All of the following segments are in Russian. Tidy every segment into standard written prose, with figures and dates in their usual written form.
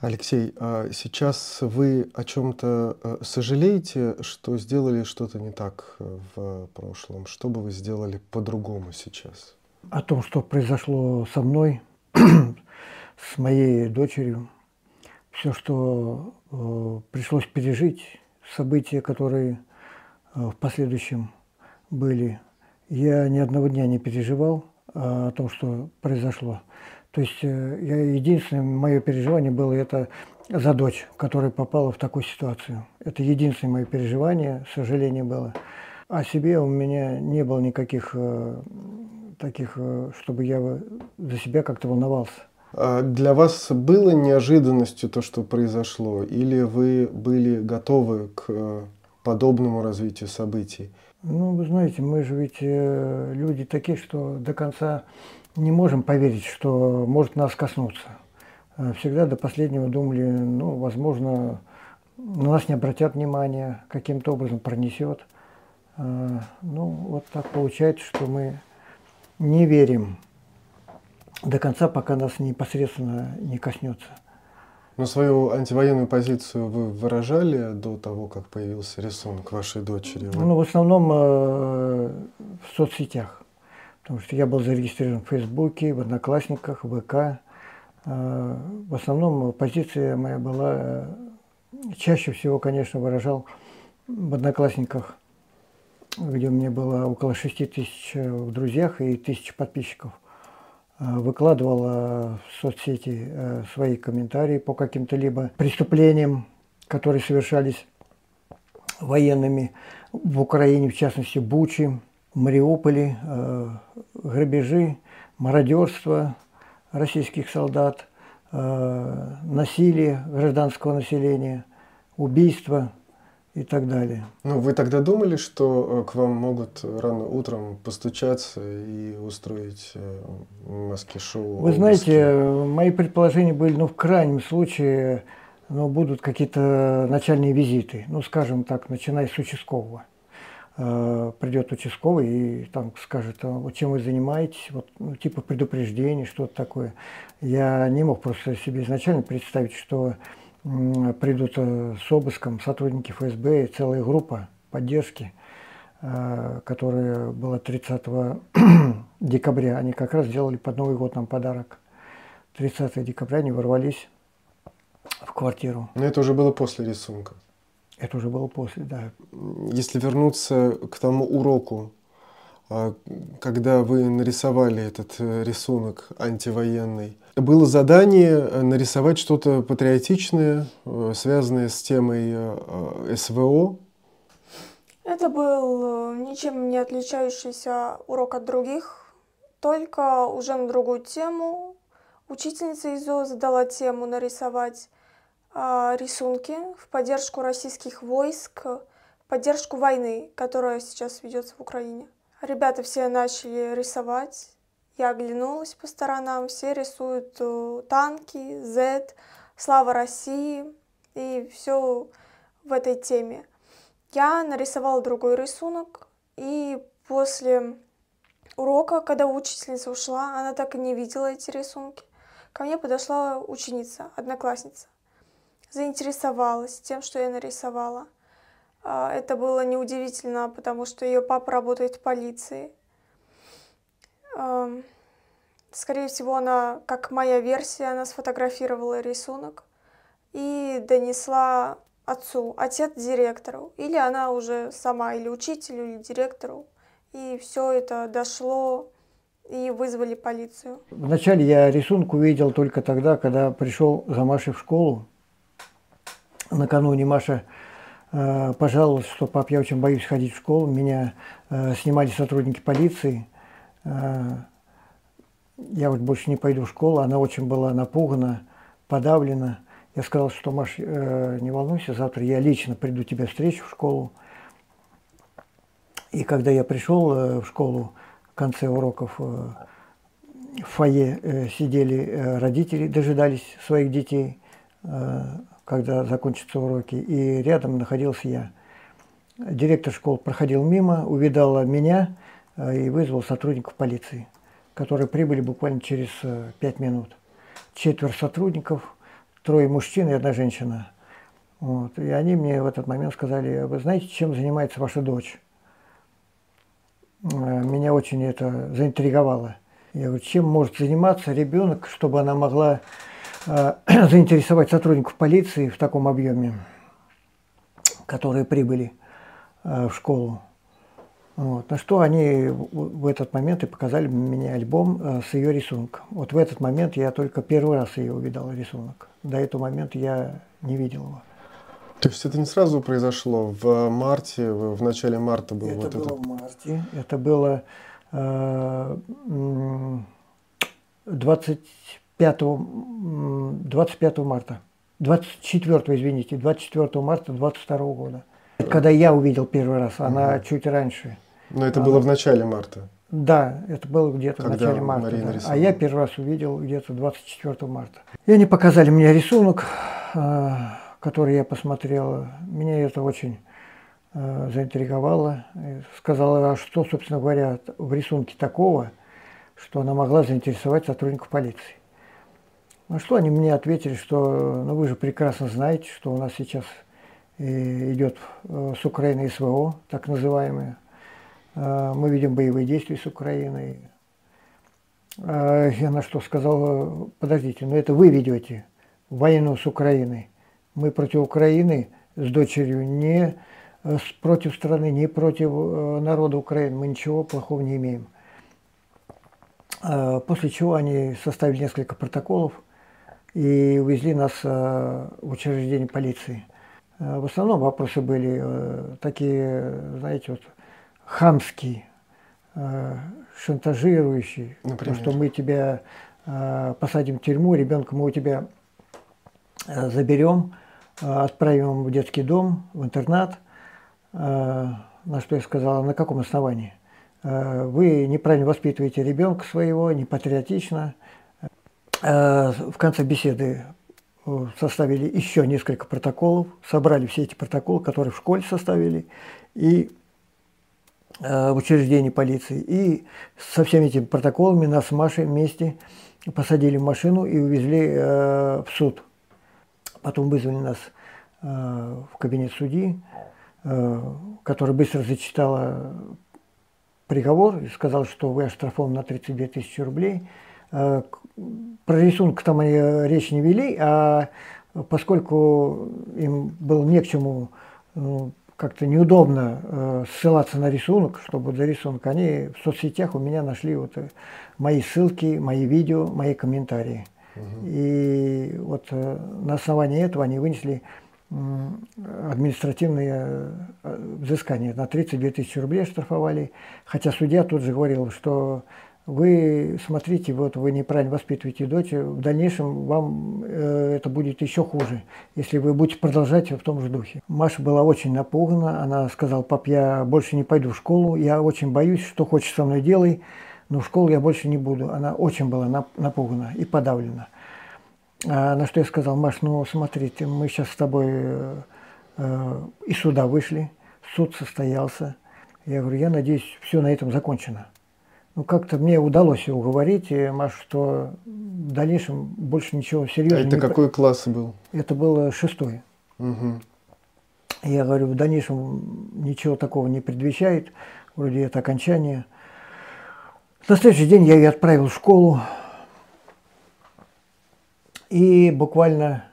Алексей, а сейчас вы о чем-то сожалеете, что сделали что-то не так в прошлом? Что бы вы сделали по-другому сейчас? О том, что произошло со мной, с моей дочерью, все, что пришлось пережить, события, которые в последующем были, я ни одного дня не переживал о том, что произошло. То есть единственное мое переживание было это за дочь, которая попала в такую ситуацию. Это единственное мое переживание, сожаление было. О себе у меня не было никаких таких, чтобы я за себя как-то волновался. А для вас было неожиданностью то, что произошло, или вы были готовы к подобному развитию событий? Ну, вы знаете, мы же ведь люди такие, что до конца не можем поверить, что может нас коснуться. Всегда до последнего думали, ну, возможно, на нас не обратят внимания, каким-то образом пронесет. Ну, вот так получается, что мы не верим до конца, пока нас непосредственно не коснется. Но свою антивоенную позицию вы выражали до того, как появился рисунок вашей дочери? Ну, в основном в соцсетях. Потому что я был зарегистрирован в Фейсбуке, в Одноклассниках, в ВК. В основном позиция моя была, чаще всего, конечно, выражал в Одноклассниках, где у меня было около 6000 в друзьях и 1000 подписчиков. Выкладывал в соцсети свои комментарии по каким-то либо преступлениям, которые совершались военными в Украине, в частности, Бучи, Мариуполе, грабежи, мародерство российских солдат, насилие гражданского населения, убийства и так далее. Ну, вы тогда думали, что к вам могут рано утром постучаться и устроить маски-шоу? Вы знаете, мои предположения были, ну, в крайнем случае, ну, будут какие-то начальные визиты, ну, скажем так, начиная с участкового. Придет участковый и там скажет, вот чем вы занимаетесь, вот, ну, типа предупреждение, что-то такое. Я не мог просто себе изначально представить, что придут с обыском сотрудники ФСБ и целая группа поддержки, которая была 30 декабря. Они как раз сделали под Новый год нам подарок. 30 декабря они ворвались в квартиру. Но это уже было после рисунка. Это уже было после, да. Если вернуться к тому уроку, когда вы нарисовали этот рисунок антивоенный, было задание нарисовать что-то патриотичное, связанное с темой СВО. Это был ничем не отличающийся урок от других, только уже на другую тему. Учительница ИЗО задала тему нарисовать рисунки в поддержку российских войск, в поддержку войны, которая сейчас ведется в Украине. Ребята все начали рисовать. Я оглянулась по сторонам, все рисуют танки, Z, слава России и все в этой теме. Я нарисовала другой рисунок, и после урока, когда учительница ушла, она так и не видела эти рисунки. Ко мне подошла ученица, одноклассница, заинтересовалась тем, что я нарисовала. Это было неудивительно, потому что ее папа работает в полиции. Скорее всего, она, как моя версия, она сфотографировала рисунок и донесла отцу, отец директору, или она уже сама, или учителю, или директору. И все это дошло, и вызвали полицию. Вначале я рисунок увидел только тогда, когда пришел за Машей в школу. Накануне Маша пожаловалась, что пап, я очень боюсь ходить в школу. Меня снимали сотрудники полиции. Я вот больше не пойду в школу. Она очень была напугана, подавлена. Я сказал, что Маш, не волнуйся, завтра я лично приду тебя встречу в школу. И когда я пришел в школу в конце уроков, в фойе сидели родители, дожидались своих детей, когда закончатся уроки, и рядом находился я. Директор школы проходил мимо, увидал меня и вызвал сотрудников полиции, которые прибыли буквально через 5 минут. 4 сотрудников, 3 мужчин и 1 женщина. Вот. И они мне в этот момент сказали: вы знаете, чем занимается ваша дочь? Меня очень это заинтриговало. Я говорю, чем может заниматься ребенок, чтобы она могла заинтересовать сотрудников полиции в таком объеме, которые прибыли в школу. Вот. На что они в этот момент и показали мне альбом с ее рисунком. Вот в этот момент я только первый раз ее увидел, рисунок. До этого момента я не видел его. То есть это не сразу произошло? В марте, в начале марта был Это вот было этот... в марте. Это было 25 марта. 24, извините, 24 марта 22 года. Когда я увидел первый раз, она чуть раньше. Но это было в начале марта? Да, это было где-то в Когда начале марта. Марина Да. рисовала. А я первый раз увидел где-то 24 марта. И они показали мне рисунок, который я посмотрел. Меня это очень заинтриговало. Сказала, а что, собственно говоря, в рисунке такого, что она могла заинтересовать сотрудников полиции. На что они мне ответили, что ну, вы же прекрасно знаете, что у нас сейчас идет с Украины СВО, так называемое. Мы ведем боевые действия с Украиной. Я на что сказал, подождите, но это вы ведете войну с Украиной. Мы против Украины с дочерью, не против страны, не против народа Украины. Мы ничего плохого не имеем. После чего они составили несколько протоколов и увезли нас в учреждение полиции. В основном вопросы были такие, знаете, вот, хамские, шантажирующие. Например? Что мы тебя посадим в тюрьму, ребенка мы у тебя заберем, отправим в детский дом, в интернат. На что я сказала, на каком основании? Вы неправильно воспитываете ребенка своего, не патриотично. В конце беседы составили еще несколько протоколов, собрали все эти протоколы, которые в школе составили, и в учреждении полиции. И со всеми этими протоколами нас с Машей вместе посадили в машину и увезли в суд. Потом вызвали нас в кабинет судьи, который быстро зачитала приговор и сказал, что вы оштрафованы на 32 тысячи рублей. Про рисунок там они речь не вели, а поскольку им было не к чему, как-то неудобно ссылаться на рисунок, чтобы за рисунок, они в соцсетях у меня нашли вот мои ссылки, мои видео, мои комментарии. И вот на основании этого они вынесли административные взыскания. На 32 тысячи рублей штрафовали. Хотя судья тут же говорил, что вы смотрите, вот вы неправильно воспитываете дочь, в дальнейшем вам это будет еще хуже, если вы будете продолжать в том же духе. Маша была очень напугана, она сказала, пап, я больше не пойду в школу, я очень боюсь, что хочешь со мной делай, но в школу я больше не буду. Она очень была напугана и подавлена. На что я сказал, Маш, ну смотри, мы сейчас с тобой из суда вышли, суд состоялся. Я говорю, я надеюсь, все на этом закончено. Ну, как-то мне удалось уговорить, Маш, что в дальнейшем больше ничего серьезного. А это какой класс был? Это было 6-й. Угу. Я говорю, в дальнейшем ничего такого не предвещает, вроде это окончание. На следующий день я ее отправил в школу. И буквально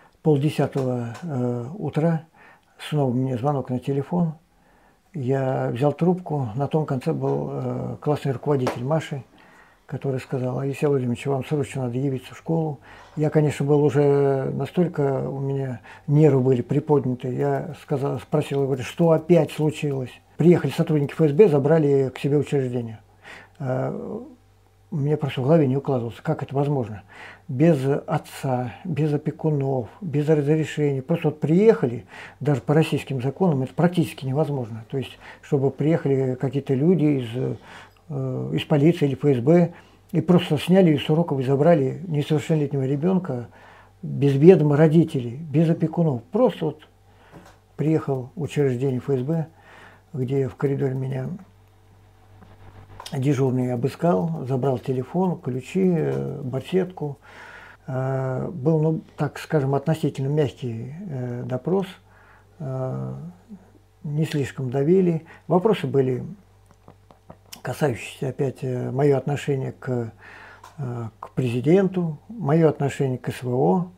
9:30 утра снова мне звонок на телефон. Я взял трубку, на том конце был классный руководитель Маши, который сказал, Алексей Владимирович, вам срочно надо явиться в школу. Я, конечно, был уже настолько, у меня нервы были приподняты. Я спросил, говорю, что опять случилось? Приехали сотрудники ФСБ, забрали к себе учреждение. Мне просто в голове не укладывалось, как это возможно. Без отца, без опекунов, без разрешения. Просто вот приехали, даже по российским законам это практически невозможно. То есть, чтобы приехали какие-то люди из полиции или ФСБ и просто сняли с уроков и забрали несовершеннолетнего ребенка без ведома родителей, без опекунов. Просто вот приехал в учреждение ФСБ, где в коридоре меня дежурный обыскал, забрал телефон, ключи, барсетку, Был, ну, так скажем, относительно мягкий допрос, не слишком давили. Вопросы были касающиеся опять мое отношение к президенту, мое отношение к СВО,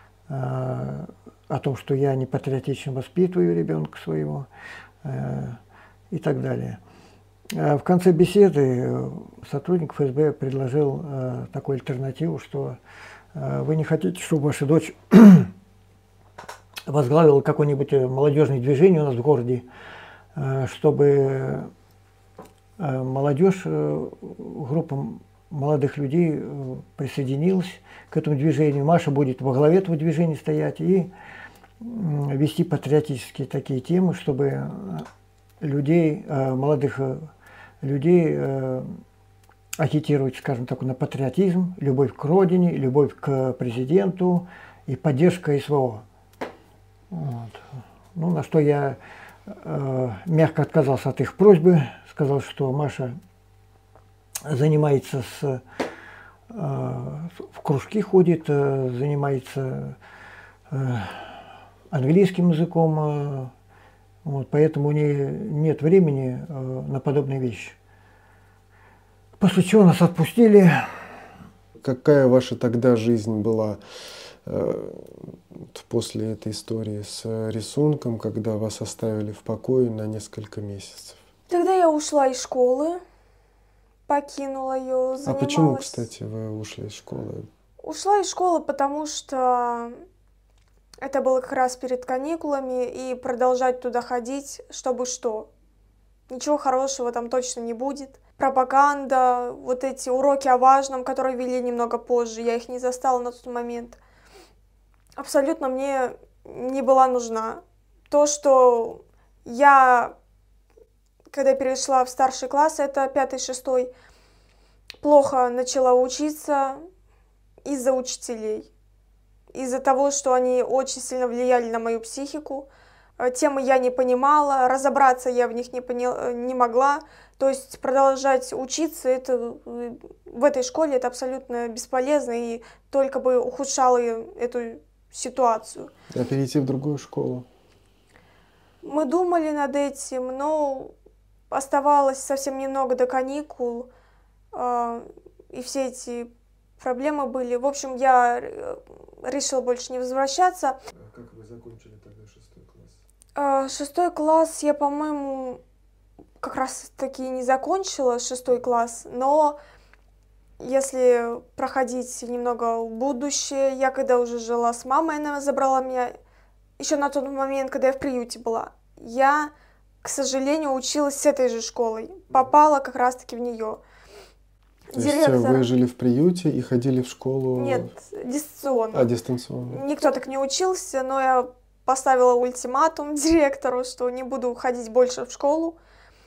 о том, что я не патриотично воспитываю ребенка своего и так далее. В конце беседы сотрудник ФСБ предложил такую альтернативу, что вы не хотите, чтобы ваша дочь возглавила какое-нибудь молодежное движение у нас в городе, чтобы молодежь, группа молодых людей присоединилась к этому движению. Маша будет во главе этого движения стоять и вести патриотические такие темы, чтобы людей, молодых людей агитировать, скажем так, на патриотизм, любовь к родине, любовь к президенту и поддержка СВО. Вот. Ну, на что я мягко отказался от их просьбы, сказал, что Маша занимается в кружки ходит, занимается английским языком, вот, поэтому у нее нет времени на подобные вещи. После чего нас отпустили. Какая ваша тогда жизнь была после этой истории с рисунком, когда вас оставили в покое на несколько месяцев? Тогда я ушла из школы, покинула ее, занималась... А почему, кстати, вы ушли из школы? Ушла из школы, потому что это было как раз перед каникулами, и продолжать туда ходить, чтобы что? Ничего хорошего там точно не будет. Пропаганда, вот эти уроки о важном, которые вели немного позже, я их не застала на тот момент, абсолютно мне не была нужна. То, что я, когда перешла в старший класс, это 5-6, плохо начала учиться из-за учителей, из-за того, что они очень сильно влияли на мою психику. Темы я не понимала, разобраться я в них не могла. То есть продолжать учиться в этой школе это абсолютно бесполезно и только бы ухудшало эту ситуацию. А перейти в другую школу? Мы думали над этим, но оставалось совсем немного до каникул, и все эти проблемы были. В общем, я решила больше не возвращаться. А как вы закончили тогда 6 класс? 6 класс я, по-моему, как раз таки не закончила 6 класс, но если проходить немного в будущее, я когда уже жила с мамой, она забрала меня еще на тот момент, когда я в приюте была. Я, к сожалению, училась с этой же школой, попала как раз таки в нее. То есть вы жили в приюте и ходили в школу? Нет, дистанционно. А, дистанционно. Никто так не учился, но я поставила ультиматум директору, что не буду ходить больше в школу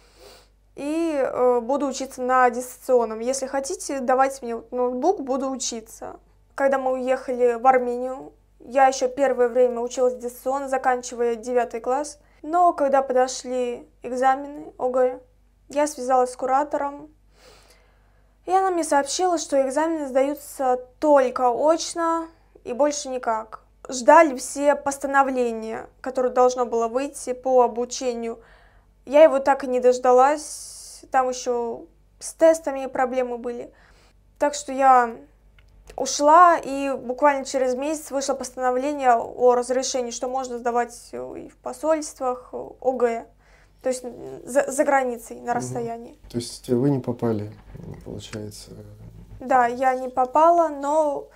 и буду учиться на дистанционном. Если хотите, давайте мне ноутбук, буду учиться. Когда мы уехали в Армению, я еще первое время училась дистанционно, заканчивая 9 класс. Но когда подошли экзамены ОГЭ, я связалась с куратором, и она мне сообщила, что экзамены сдаются только очно и больше никак. Ждали все постановления, которое должно было выйти по обучению. Я его так и не дождалась, там еще с тестами проблемы были. Так что я ушла, и буквально через месяц вышло постановление о разрешении, что можно сдавать и в посольствах ОГЭ. То есть за границей, на расстоянии. То есть вы не попали, получается? Да, я не попала, но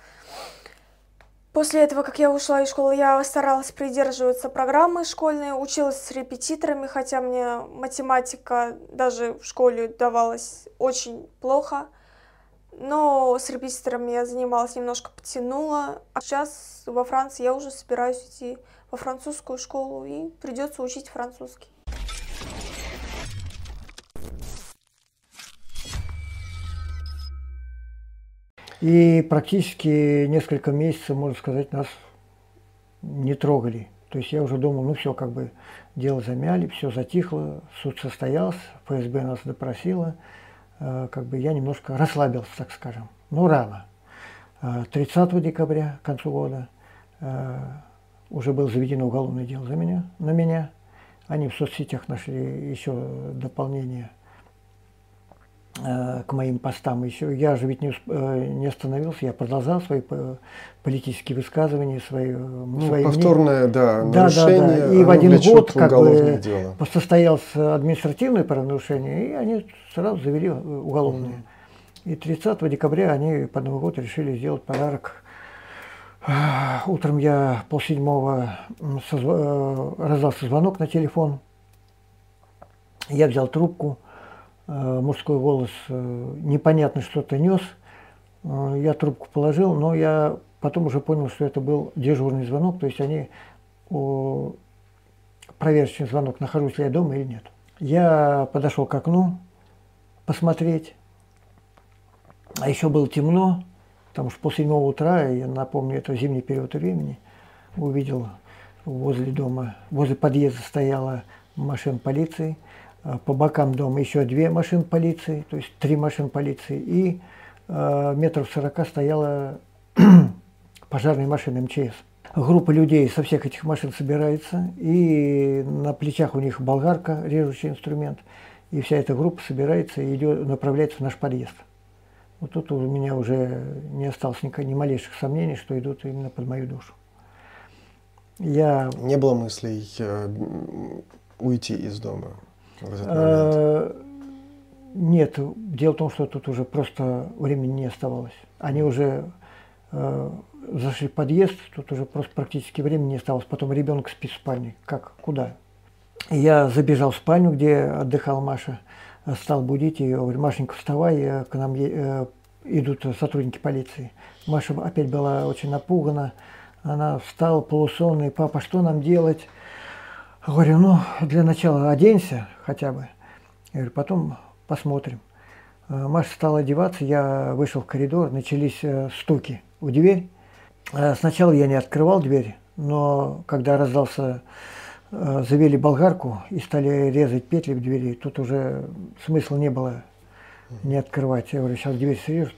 после этого, как я ушла из школы, я старалась придерживаться программы школьной, училась с репетиторами, хотя мне математика даже в школе давалась очень плохо. Но с репетиторами я занималась, немножко потянула. А сейчас во Франции я уже собираюсь идти во французскую школу, и придется учить французский. И практически несколько месяцев, можно сказать, нас не трогали. То есть я уже думал, ну все, как бы дело замяли, все затихло, суд состоялся, ФСБ нас допросило, как бы я немножко расслабился, так скажем. Но рано. 30 декабря, к концу года, уже было заведено уголовное дело на меня. Они в соцсетях нашли еще дополнение к моим постам. Еще я же ведь не остановился, я продолжал свои политические высказывания, свои повторное, нарушение. Да. И в один год как бы состоялось административное правонарушение, и они сразу завели уголовное. И 30 декабря они под Новый год решили сделать подарок. Утром я 6:30 раздался звонок на телефон. Я взял трубку, мужской голос непонятно что-то нес. Я трубку положил, но я потом уже понял, что это был дежурный звонок, то есть они проверочный звонок, нахожусь ли я дома или нет. Я подошел к окну посмотреть, а еще было темно. Потому что 6:30 утра, я напомню, это зимний период времени, увидел возле дома, возле подъезда стояла машина полиции, по бокам дома еще 2 машины полиции, то есть 3 машины полиции, и метров 40 стояла пожарная машина МЧС. Группа людей со всех этих машин собирается, и на плечах у них болгарка, режущий инструмент, и вся эта группа собирается и направляется в наш подъезд. Вот тут у меня уже не осталось ни малейших сомнений, что идут именно под мою душу. Не было мыслей уйти из дома в этот момент? Нет. Дело в том, что тут уже просто времени не оставалось. Они уже зашли в подъезд, тут уже просто практически времени не осталось. Потом ребенок спит в спальне. Как? Куда? Я забежал в спальню, где отдыхала Маша. Стал будить ее, говорю: Машенька, вставай, к нам идут сотрудники полиции. Маша опять была очень напугана, она встала полусонная: папа, что нам делать? Говорю: для начала оденься хотя бы. Я говорю: потом посмотрим. Маша стала одеваться, я вышел в коридор, начались стуки в дверь. Сначала я не открывал дверь, но когда раздался, завели болгарку и стали резать петли в двери, тут уже смысла не было не открывать. Я говорю: сейчас дверь срежут.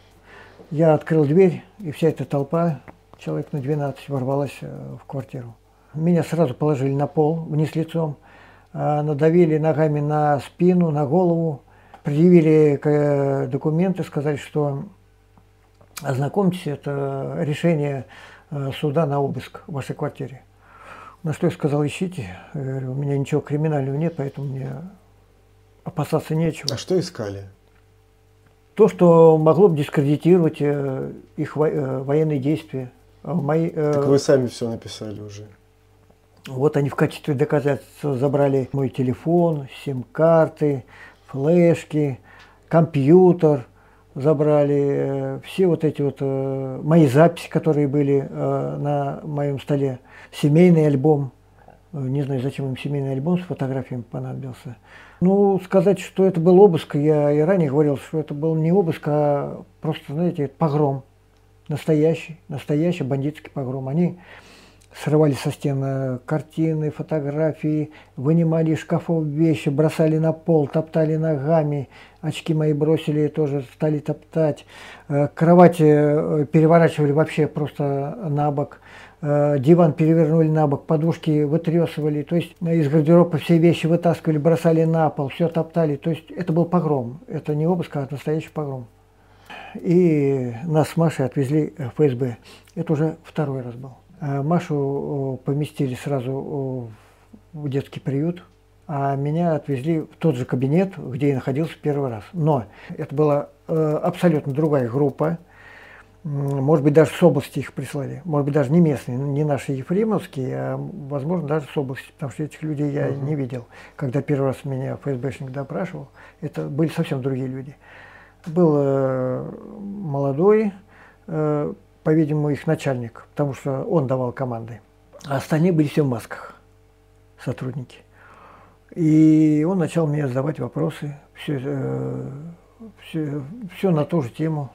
Я открыл дверь, и вся эта толпа, человек на 12, ворвалась в квартиру. Меня сразу положили на пол, вниз лицом, надавили ногами на спину, на голову, предъявили документы, сказали, что ознакомьтесь, это решение суда на обыск в вашей квартире. На что я сказал: ищите. Я говорю: у меня ничего криминального нет, поэтому мне опасаться нечего. А что искали? То, что могло бы дискредитировать их военные действия. Так вы сами все написали уже. Вот они в качестве доказательства забрали мой телефон, сим-карты, флешки, компьютер, забрали все вот эти вот мои записи, которые были на моем столе, семейный альбом. Не знаю, зачем им семейный альбом с фотографиями понадобился. Сказать, что это был обыск, я и ранее говорил, что это был не обыск, а просто, знаете, погром. Настоящий бандитский погром. Они срывали со стен картины, фотографии, вынимали из шкафов вещи, бросали на пол, топтали ногами, очки мои бросили, тоже стали топтать. Кровать переворачивали вообще просто на бок. Диван перевернули на бок, подушки вытресывали, то есть из гардероба все вещи вытаскивали, бросали на пол, все топтали. То есть это был погром, это не обыск, а настоящий погром. И нас с Машей отвезли в ФСБ. Это уже второй раз был. Машу поместили сразу в детский приют, а меня отвезли в тот же кабинет, где я находился первый раз. Но это была абсолютно другая группа. Может быть, даже с области их прислали. Может быть, даже не местные, не наши ефремовские, а, возможно, даже с области. Потому что этих людей я не видел. Когда первый раз меня ФСБшник допрашивал, это были совсем другие люди. Был молодой, по-видимому, их начальник, потому что он давал команды. А остальные были все в масках, сотрудники. И он начал мне задавать вопросы, все на ту же тему.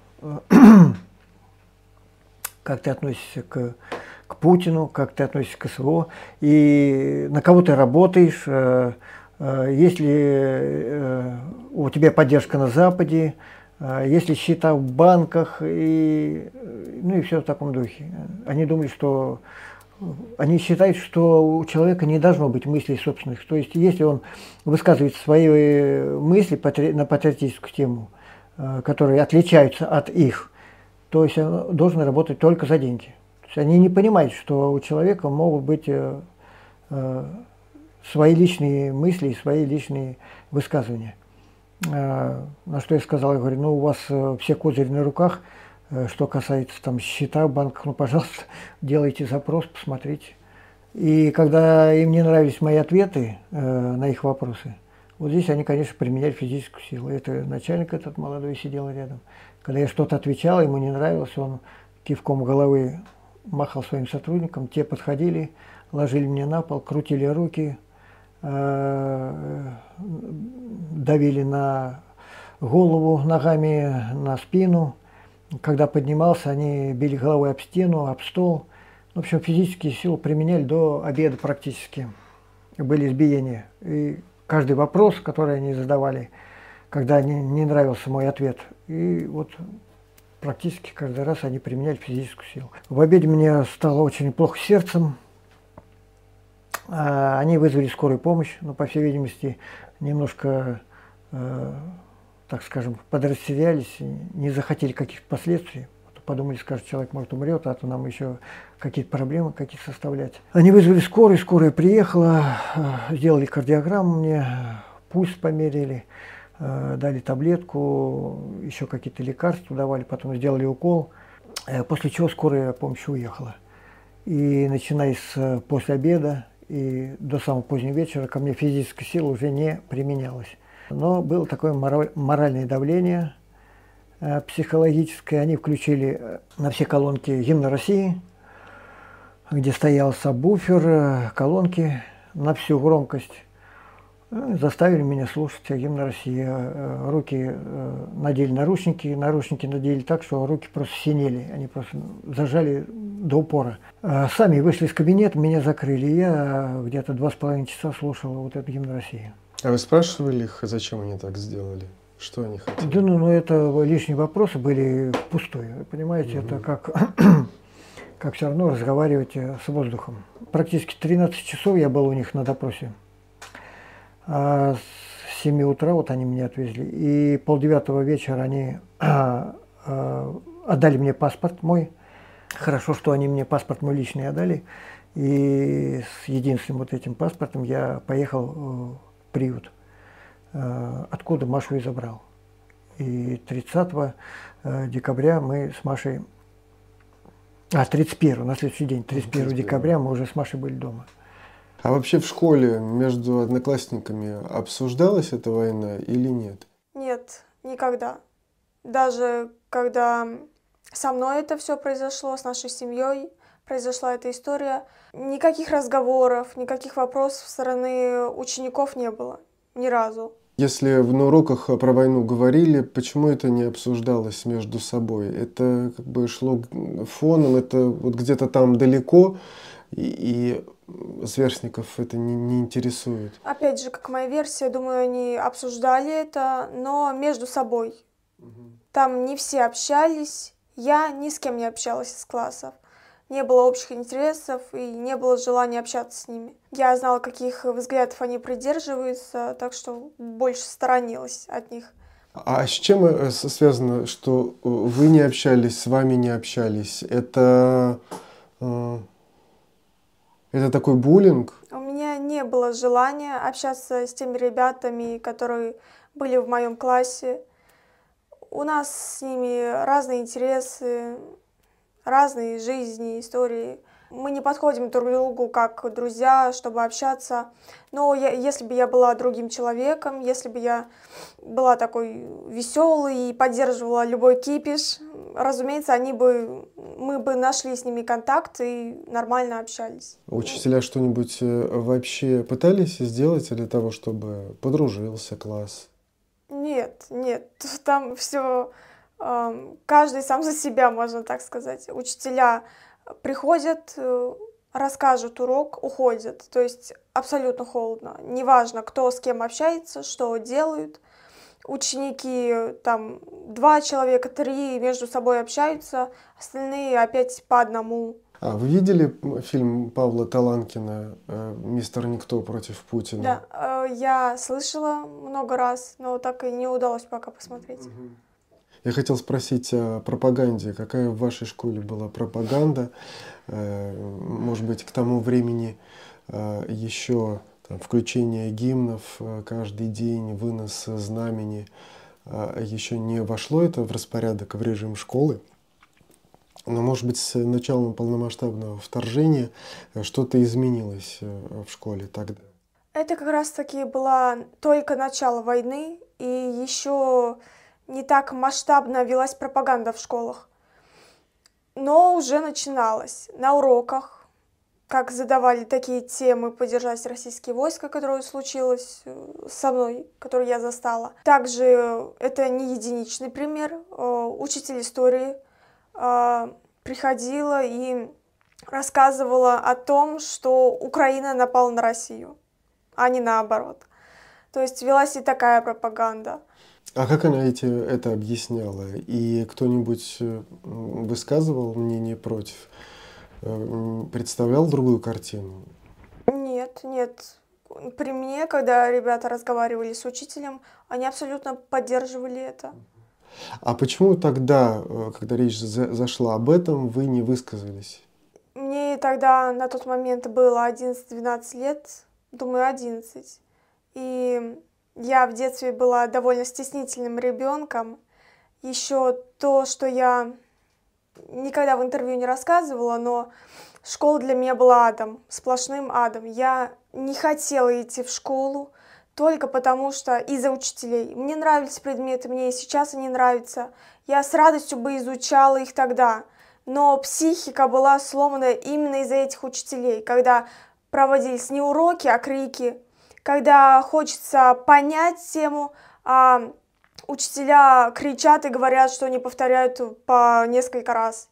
Как ты относишься к Путину, как ты относишься к СВО, и на кого ты работаешь, есть ли у тебя поддержка на Западе, Есть ли счета в банках, и, ну и все в таком духе. Они думали, что они считают, что у человека не должно быть мыслей собственных. То есть, если он высказывает свои мысли на патриотическую тему, которые отличаются от их, то есть он должен работать только за деньги. То есть они не понимают, что у человека могут быть свои личные мысли и свои личные высказывания. На что я сказал, я говорю, ну у вас все козыри на руках, что касается там счета в банках, ну пожалуйста, делайте запрос, посмотрите. И когда им не нравились мои ответы на их вопросы, вот здесь они, конечно, применяли физическую силу. Это начальник этот молодой сидел рядом. Когда я что-то отвечал, ему не нравилось, он кивком головы махал своим сотрудникам, те подходили, ложили мне на пол, крутили руки, давили на голову ногами, на спину. Когда поднимался, они били головой об стену, об стол. В общем, физические силы применяли до обеда практически. Были избиения. И каждый вопрос, который они задавали, когда не нравился мой ответ, и вот практически каждый раз они применяли физическую силу. В обеде мне стало очень плохо с сердцем. Они вызвали скорую помощь, но, по всей видимости, немножко, так скажем, подрастерялись, не захотели каких-то последствий. Подумали, скажут, человек может умрет, а то нам еще какие-то проблемы какие-то составлять. Они вызвали скорую, скорая приехала, сделали кардиограмму мне, пульс померили, дали таблетку, еще какие-то лекарства давали, потом сделали укол, после чего скорая помощь уехала. И начиная с после обеда и до самого позднего вечера ко мне физическая сила уже не применялась. Но было такое моральное давление психологическое. Они включили на все колонки гимн России, где стоял сабвуфер, колонки на всю громкость. Заставили меня слушать гимн России. Руки надели наручники надели так, что руки просто синели, они просто зажали до упора. Сами вышли из кабинета, меня закрыли, и я где-то 2,5 часа слушал вот этот гимн России. А вы спрашивали их, зачем они так сделали? Что они хотели? Да, ну это лишние вопросы были впустую. Вы понимаете, это как все равно разговаривать с воздухом. Практически 13 часов я был у них на допросе. А с 7 утра вот они меня отвезли. И 8:30 вечера они отдали мне паспорт мой. Хорошо, что они мне паспорт мой личный отдали. И с единственным вот этим паспортом я поехал в приют, откуда Машу и забрал. И 30 декабря мы с Машей... 31, на следующий день, 31 декабря мы уже с Машей были дома. А вообще в школе между одноклассниками обсуждалась эта война или нет? Нет, никогда. Даже когда со мной это все произошло, с нашей семьей произошла эта история, никаких разговоров, никаких вопросов со стороны учеников не было. Ни разу. Если на уроках про войну говорили, почему это не обсуждалось между собой? Это как бы шло фоном, это вот где-то там далеко, и сверстников это не интересует. Опять же, как моя версия, думаю, они обсуждали это, но между собой. Там не все общались, я ни с кем не общалась из классов. Не было общих интересов и не было желания общаться с ними. Я знала, каких взглядов они придерживаются, так что больше сторонилась от них. А с чем связано, что вы не общались, с вами не общались? Это такой буллинг? У меня не было желания общаться с теми ребятами, которые были в моем классе. У нас с ними разные интересы, разные жизни, истории. Мы не подходим друг к другу как друзья, чтобы общаться. Но если бы я была другим человеком, если бы я была такой веселой и поддерживала любой кипиш, разумеется, мы бы нашли с ними контакт и нормально общались. Учителя что-нибудь вообще пытались сделать для того, чтобы подружился класс? Нет, там все... Каждый сам за себя, можно так сказать. Учителя приходят, расскажут урок, уходят. То есть абсолютно холодно. Неважно, кто с кем общается, что делают. ученики, там, 2 человека, 3 между собой общаются, остальные опять по одному. А вы видели фильм Павла Таланкина «Мистер Никто против Путина»? Да, я слышала много раз, но так и не удалось пока посмотреть. Я хотел спросить о пропаганде. Какая в вашей школе была пропаганда? Может быть, к тому времени еще включение гимнов каждый день, вынос знамени, еще не вошло это в распорядок, в режим школы? Но, может быть, с началом полномасштабного вторжения что-то изменилось в школе тогда? Это как раз-таки было только начало войны, и еще не так масштабно велась пропаганда в школах. Но уже начиналось на уроках, как задавали такие темы «Поддержать российские войска», которое случилось со мной, которую я застала. Также это не единичный пример. Учитель истории приходила и рассказывала о том, что Украина напала на Россию, а не наоборот. То есть велась и такая пропаганда. А как она это объясняла? И кто-нибудь высказывал мнение против? Представлял другую картину? Нет. При мне, когда ребята разговаривали с учителем, они абсолютно поддерживали это. А почему тогда, когда речь зашла об этом, вы не высказались? Мне тогда на тот момент было 11-12 лет, думаю, 11. И я в детстве была довольно стеснительным ребенком. Еще то, что я никогда в интервью не рассказывала, но школа для меня была адом, сплошным адом. Я не хотела идти в школу только потому, что из-за учителей. Мне нравились предметы, мне и сейчас они нравятся. Я с радостью бы изучала их тогда. Но психика была сломана именно из-за этих учителей, когда проводились не уроки, а крики, когда хочется понять тему, а учителя кричат и говорят, что они повторяют по несколько раз.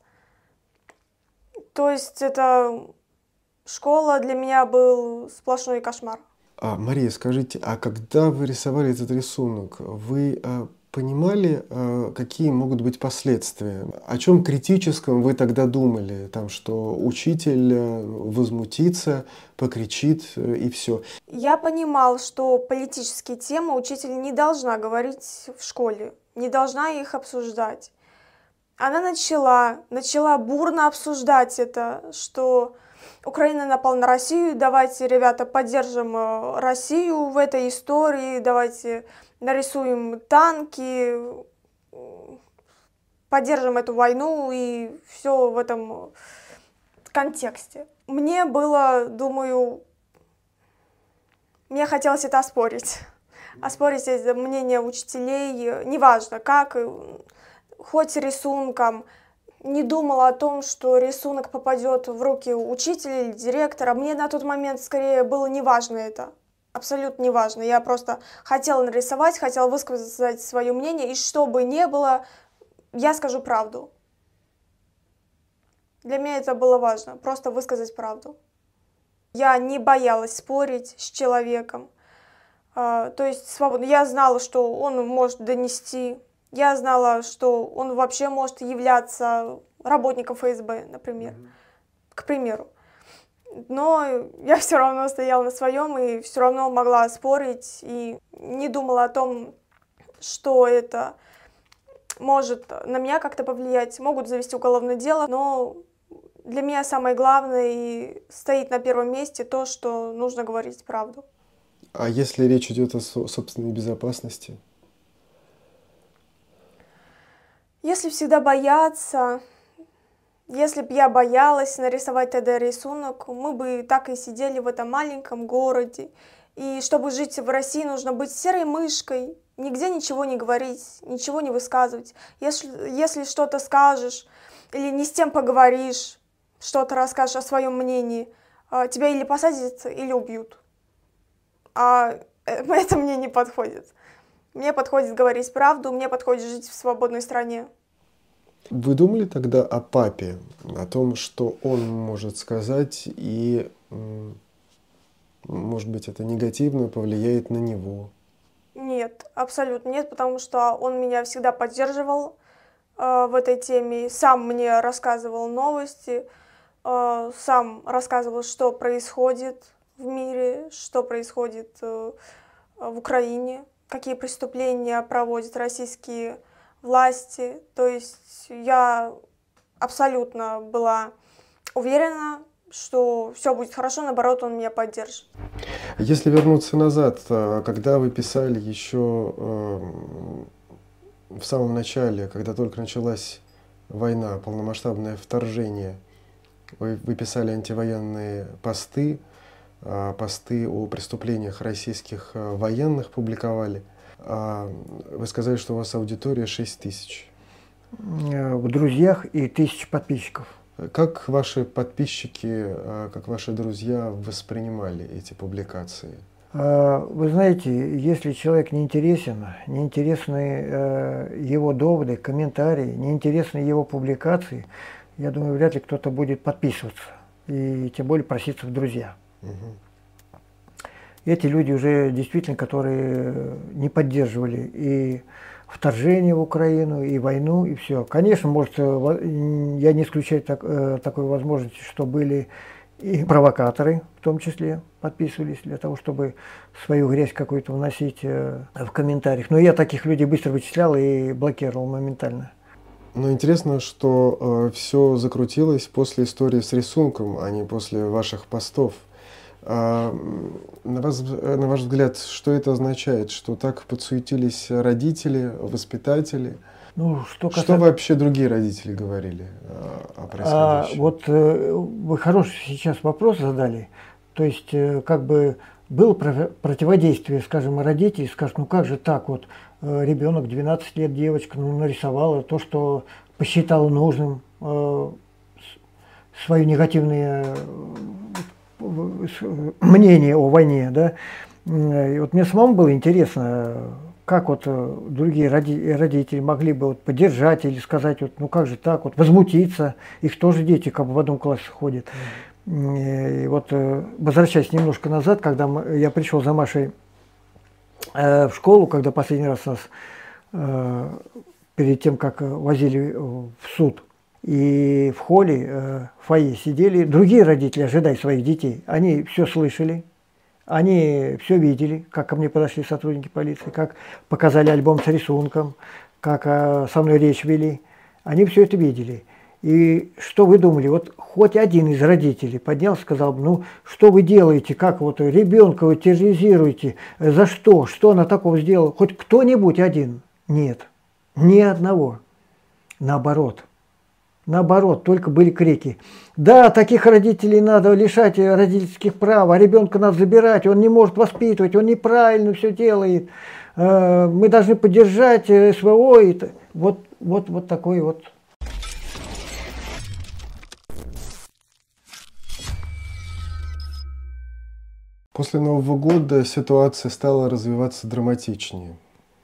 То есть эта школа для меня был сплошной кошмар. Мария, скажите, а когда вы рисовали этот рисунок, вы понимали, какие могут быть последствия? О чем критическом вы тогда думали? Там, что учитель возмутится, покричит и все. Я понимал, что политические темы учитель не должна говорить в школе, не должна их обсуждать. Она начала бурно обсуждать это, что Украина напала на Россию, давайте, ребята, поддержим Россию в этой истории, давайте нарисуем танки, поддержим эту войну и все в этом контексте. Мне было, думаю, мне хотелось это оспорить. Оспорить это мнение учителей, неважно как, хоть рисунком. Не думала о том, что рисунок попадет в руки учителя или директора. Мне на тот момент скорее было неважно это. Абсолютно неважно. Я просто хотела нарисовать, хотела высказать свое мнение. И что бы ни было, я скажу правду. Для меня это было важно. Просто высказать правду. Я не боялась спорить с человеком. То есть свободно. Я знала, что он может донести. Я знала, что он вообще может являться работником ФСБ, например, к примеру. Но я все равно стояла на своем и все равно могла спорить и не думала о том, что это может на меня как-то повлиять. Могут завести уголовное дело, но для меня самое главное и стоит на первом месте то, что нужно говорить правду. А если речь идет о собственной безопасности? Если всегда бояться, если бы я боялась нарисовать тогда рисунок, мы бы так и сидели в этом маленьком городе. И чтобы жить в России, нужно быть серой мышкой, нигде ничего не говорить, ничего не высказывать. Если что-то скажешь или не с тем поговоришь, что-то расскажешь о своем мнении, тебя или посадят, или убьют. А это мне не подходит. Мне подходит говорить правду, мне подходит жить в свободной стране. Вы думали тогда о папе, о том, что он может сказать, и, может быть, это негативно повлияет на него? Нет, абсолютно нет, потому что он меня всегда поддерживал в этой теме, сам мне рассказывал новости, сам рассказывал, что происходит в мире, что происходит в Украине, какие преступления проводят российские власти. То есть я абсолютно была уверена, что все будет хорошо, наоборот, он меня поддержит. Если вернуться назад, когда вы писали еще в самом начале, когда только началась война, полномасштабное вторжение, вы писали антивоенные посты, посты о преступлениях российских военных публиковали. Вы сказали, что у вас аудитория 6 тысяч. В друзьях и 1000 подписчиков. Как ваши подписчики, как ваши друзья воспринимали эти публикации? Вы знаете, если человек неинтересны его доводы, комментарии, неинтересны его публикации, я думаю, вряд ли кто-то будет подписываться и тем более проситься в друзья. Эти люди уже действительно, которые не поддерживали и вторжение в Украину, и войну, и все. Конечно, может, я не исключаю такой возможности, что были и провокаторы, в том числе, подписывались для того, чтобы свою грязь какую-то вносить в комментариях. Но я таких людей быстро вычислял и блокировал моментально. Но интересно, что все закрутилось после истории с рисунком, а не после ваших постов. На ваш взгляд, что это означает? Что так подсуетились родители, воспитатели? Ну, что вообще другие родители говорили о происходящем? Вот вы хороший сейчас вопрос задали. То есть, как бы было противодействие, скажем, родителей, скажут, ну как же так, вот ребенок 12 лет, девочка, ну, нарисовала то, что посчитала нужным, свое негативное мнение о войне, да. И вот мне самому было интересно, как вот другие родители могли бы вот поддержать или сказать, вот, ну как же так, вот возмутиться, их тоже дети как бы в одном классе ходят. И вот возвращаясь немножко назад, когда я пришел за Машей в школу, когда последний раз нас перед тем, как возили в суд, и в холле, в фойе сидели другие родители, ожидая своих детей. Они все слышали, они все видели, как ко мне подошли сотрудники полиции, как показали альбом с рисунком, как со мной речь вели. Они все это видели. И что вы думали, вот хоть один из родителей поднялся, сказал, ну что вы делаете, как вот ребенка вы терроризируете, за что, что она такого сделала? Хоть кто-нибудь один? Нет, ни одного. Наоборот. Наоборот, только были крики. Да, таких родителей надо лишать родительских прав, а ребенка надо забирать, он не может воспитывать, он неправильно все делает. Мы должны поддержать СВО. Вот такой вот. После Нового года ситуация стала развиваться драматичнее.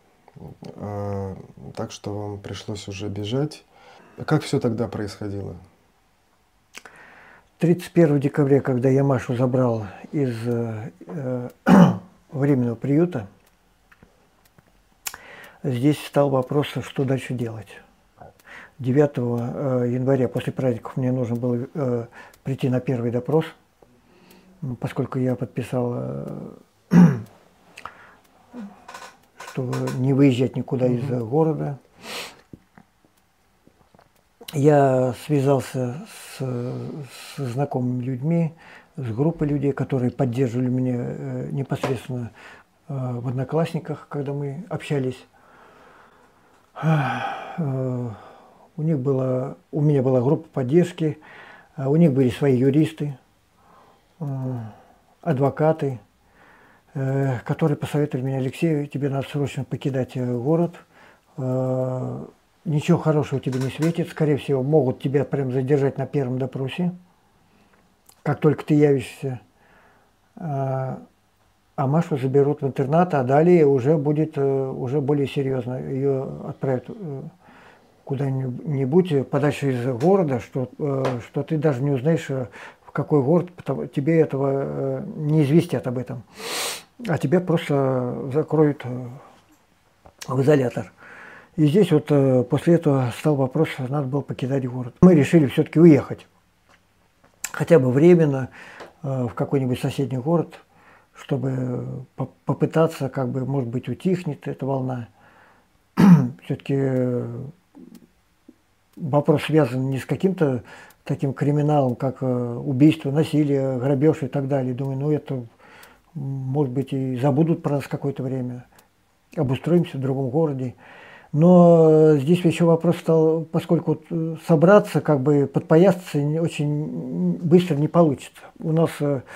Так что вам пришлось уже бежать. Как все тогда происходило? 31 декабря, когда я Машу забрал из временного приюта, здесь стал вопрос, что дальше делать. 9 января, после праздников, мне нужно было прийти на первый допрос, поскольку я подписал, что не выезжать никуда из города. Я связался с знакомыми людьми, с группой людей, которые поддерживали меня непосредственно в Одноклассниках, когда мы общались. У меня была группа поддержки, у них были свои юристы, адвокаты, которые посоветовали мне: Алексей, тебе надо срочно покидать город. Ничего хорошего тебе не светит, скорее всего, могут тебя прям задержать на первом допросе, как только ты явишься, а Машу заберут в интернат, а далее уже будет уже более серьезно, ее отправят куда-нибудь подальше из города, что ты даже не узнаешь, в какой город, тебе этого не известят об этом, а тебя просто закроют в изолятор. И здесь вот после этого стал вопрос, надо было покидать город. Мы решили все-таки уехать, хотя бы временно, в какой-нибудь соседний город, чтобы попытаться, как бы, может быть, утихнет эта волна. Все-таки вопрос связан не с каким-то таким криминалом, как убийство, насилие, грабеж и так далее. Думаю, ну это, может быть, и забудут про нас какое-то время, обустроимся в другом городе. Но здесь еще вопрос стал, поскольку вот собраться, как бы подпоясаться очень быстро не получится. У нас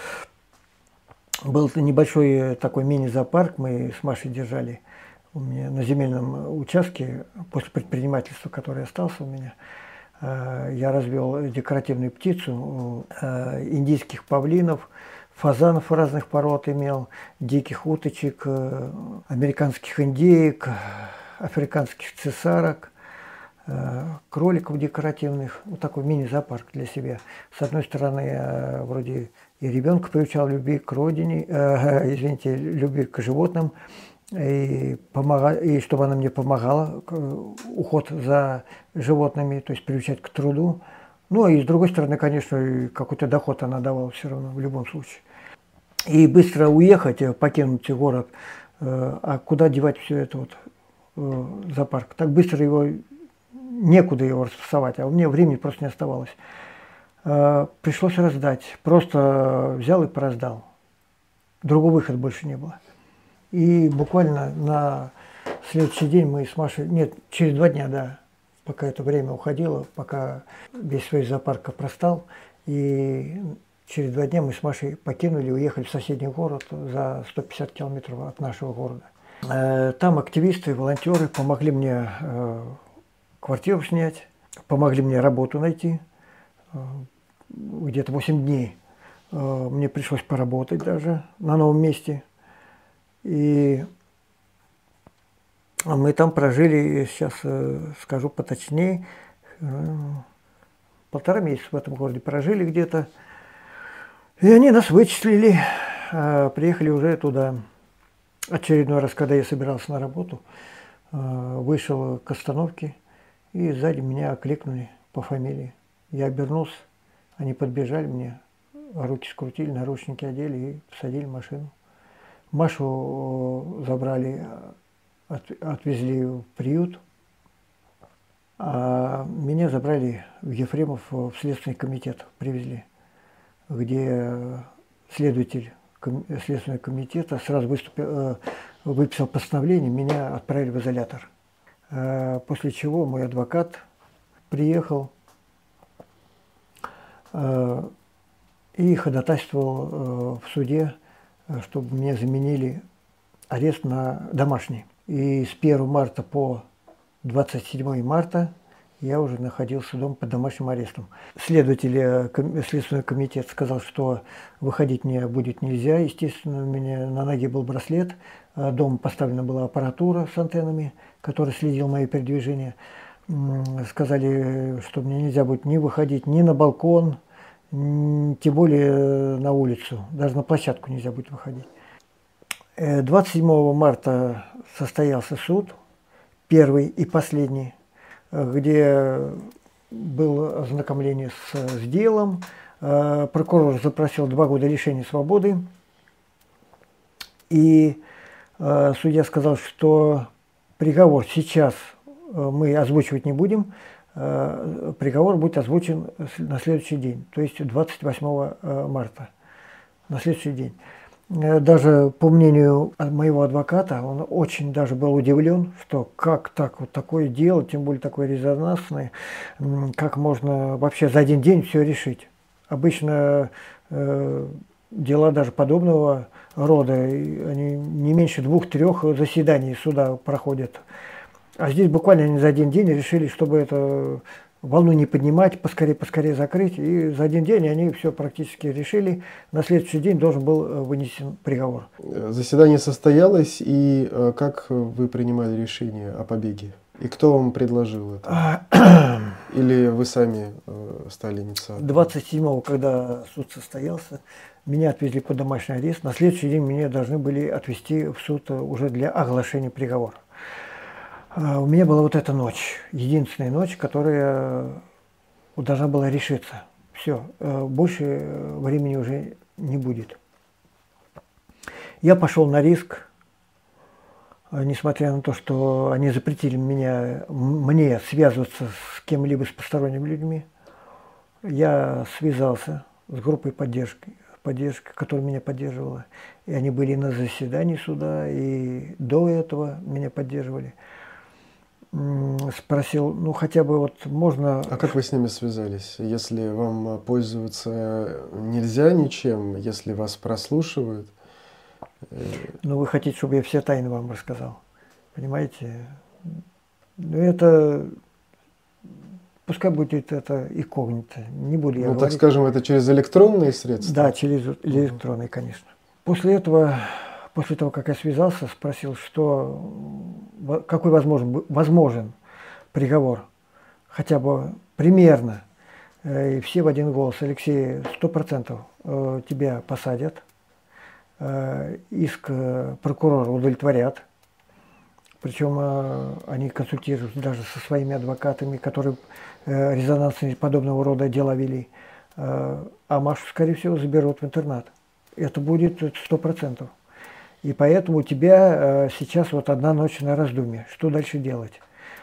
был небольшой такой мини-зоопарк, мы с Машей держали у меня на земельном участке, после предпринимательства, которое остался у меня. Я развел декоративную птицу, индийских павлинов, фазанов разных пород имел, диких уточек, американских индеек, африканских цесарок, кроликов декоративных. Вот такой мини-зоопарк для себя. С одной стороны, я вроде и ребенка приучал любви к родине, извините, любви к животным, и чтобы она мне помогала, уход за животными, то есть приучать к труду. Ну и с другой стороны, конечно, какой-то доход она давала все равно в любом случае. И быстро уехать, покинуть город, а куда девать все это вот? Зоопарк. Так быстро его, некуда его расфасовать, а у меня времени просто не оставалось. Пришлось раздать. Просто взял и пораздал. Другого выхода больше не было. И буквально на следующий день мы с Машей, нет, через 2 дня, да, пока это время уходило, пока весь свой зоопарк простал, и через 2 дня мы с Машей покинули, уехали в соседний город за 150 километров от нашего города. Там активисты, волонтеры помогли мне квартиру снять, помогли мне работу найти. Где-то 8 дней мне пришлось поработать даже на новом месте. И мы там прожили, сейчас скажу поточнее, 1,5 месяца в этом городе прожили где-то. И они нас вычислили, приехали уже туда. Очередной раз, когда я собирался на работу, вышел к остановке, и сзади меня окликнули по фамилии. Я обернулся, они подбежали мне, руки скрутили, наручники одели и посадили в машину. Машу забрали, отвезли в приют, а меня забрали в Ефремов в Следственный комитет, привезли, где следователь Следственного комитета сразу выписал постановление, меня отправили в изолятор. После чего мой адвокат приехал и ходатайствовал в суде, чтобы мне заменили арест на домашний. И с 1 марта по 27 марта я уже находился дома под домашним арестом. Следователь Следственного комитета сказал, что выходить мне будет нельзя. Естественно, у меня на ноге был браслет, дома поставлена была аппаратура с антеннами, которая следила мои передвижения. Сказали, что мне нельзя будет ни выходить ни на балкон, тем более на улицу, даже на площадку нельзя будет выходить. 27 марта состоялся суд, первый и последний, где было ознакомление с делом. Прокурор запросил 2 года лишения свободы. И судья сказал, что приговор сейчас мы озвучивать не будем. Приговор будет озвучен на следующий день, то есть 28 марта, на следующий день. Даже по мнению моего адвоката, он очень даже был удивлен, что как так, вот такое дело, тем более такое резонансное, как можно вообще за один день все решить. Обычно дела даже подобного рода, они не меньше 2-3 заседаний суда проходят. А здесь буквально они за один день решили, чтобы эту волну не поднимать, поскорее закрыть. И за один день они все практически решили. На следующий день должен был вынесен приговор. Заседание состоялось, и как вы принимали решение о побеге? И кто вам предложил это? Или вы сами стали инициатором? 27-го, когда суд состоялся, меня отвезли под домашний арест. На следующий день меня должны были отвезти в суд уже для оглашения приговора. У меня была вот эта ночь, единственная ночь, которая вот должна была решиться. Все, больше времени уже не будет. Я пошел на риск, несмотря на то, что они запретили мне связываться с кем-либо, с посторонними людьми. Я связался с группой поддержки, которая меня поддерживала. И они были на заседании суда, и до этого меня поддерживали. Спросил, ну хотя бы вот можно... А как вы с ними связались? Если вам пользоваться нельзя ничем, если вас прослушивают? Ну вы хотите, чтобы я все тайны вам рассказал, понимаете? Ну это... Пускай будет это инкогнито, не буду я говорить. Так скажем, это через электронные средства? Да, через электронные, конечно. После этого, после того, как я связался, спросил, какой возможен приговор, хотя бы примерно. И все в один голос: Алексей, 100% тебя посадят, иск прокурора удовлетворят. Причем они консультируются даже со своими адвокатами, которые резонансные подобного рода дела вели. А Машу, скорее всего, заберут в интернат. Это будет 100%. И поэтому у тебя сейчас вот одна ночь на раздумье. Что дальше делать?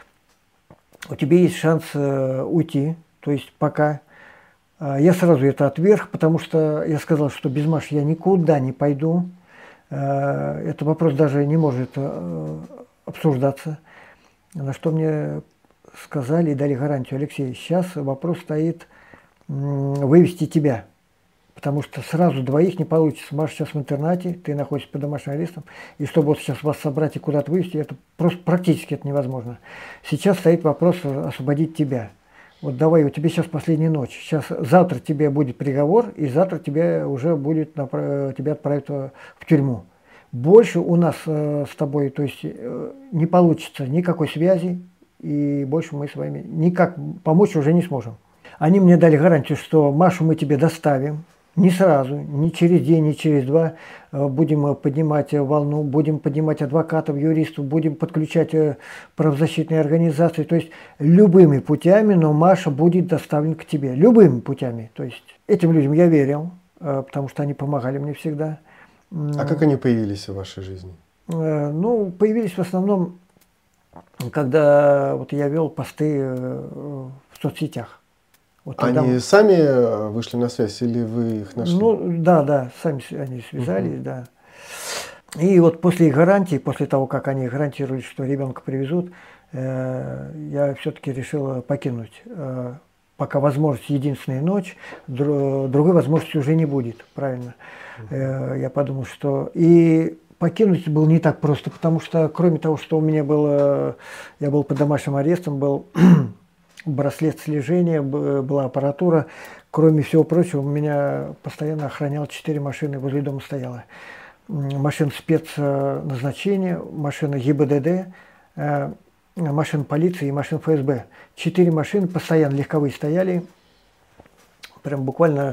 У тебя есть шанс уйти, то есть пока. Я сразу это отверг, потому что я сказал, что без Маши я никуда не пойду. Этот вопрос даже не может обсуждаться. На что мне сказали и дали гарантию: Алексей, сейчас вопрос стоит вывести тебя, потому что сразу двоих не получится. Маша сейчас в интернате, ты находишься под домашним арестом, и чтобы вот сейчас вас собрать и куда-то вывести, это просто практически это невозможно. Сейчас стоит вопрос освободить тебя. Вот давай, у тебя сейчас последняя ночь. Сейчас, завтра тебе будет приговор, и завтра тебе уже будет тебя отправят в тюрьму. Больше у нас с тобой, то есть не получится никакой связи, и больше мы с вами никак помочь уже не сможем. Они мне дали гарантию, что Машу мы тебе доставим, не сразу, не через день, не через два. Будем поднимать волну, будем поднимать адвокатов, юристов, будем подключать правозащитные организации. То есть любыми путями, но Маша будет доставлена к тебе. Любыми путями. То есть этим людям я верил, потому что они помогали мне всегда. А как они появились в вашей жизни? Ну, появились в основном, когда вот я вел посты в соцсетях. Вот они сами вышли на связь или вы их нашли? Ну, да, сами они связались, да. И вот после их гарантии, после того, как они гарантировали, что ребенка привезут, я все-таки решил покинуть. Пока возможность единственная ночь, другой возможности уже не будет, правильно. Я подумал, что... И покинуть было не так просто, потому что, кроме того, что у меня было... Я был под домашним арестом, был... браслет слежения, была аппаратура. Кроме всего прочего, у меня постоянно охранял 4 машины, возле дома стояло. Машина спецназначения, машина ГИБДД, машина полиции и машина ФСБ. 4 машины постоянно легковые стояли, прям буквально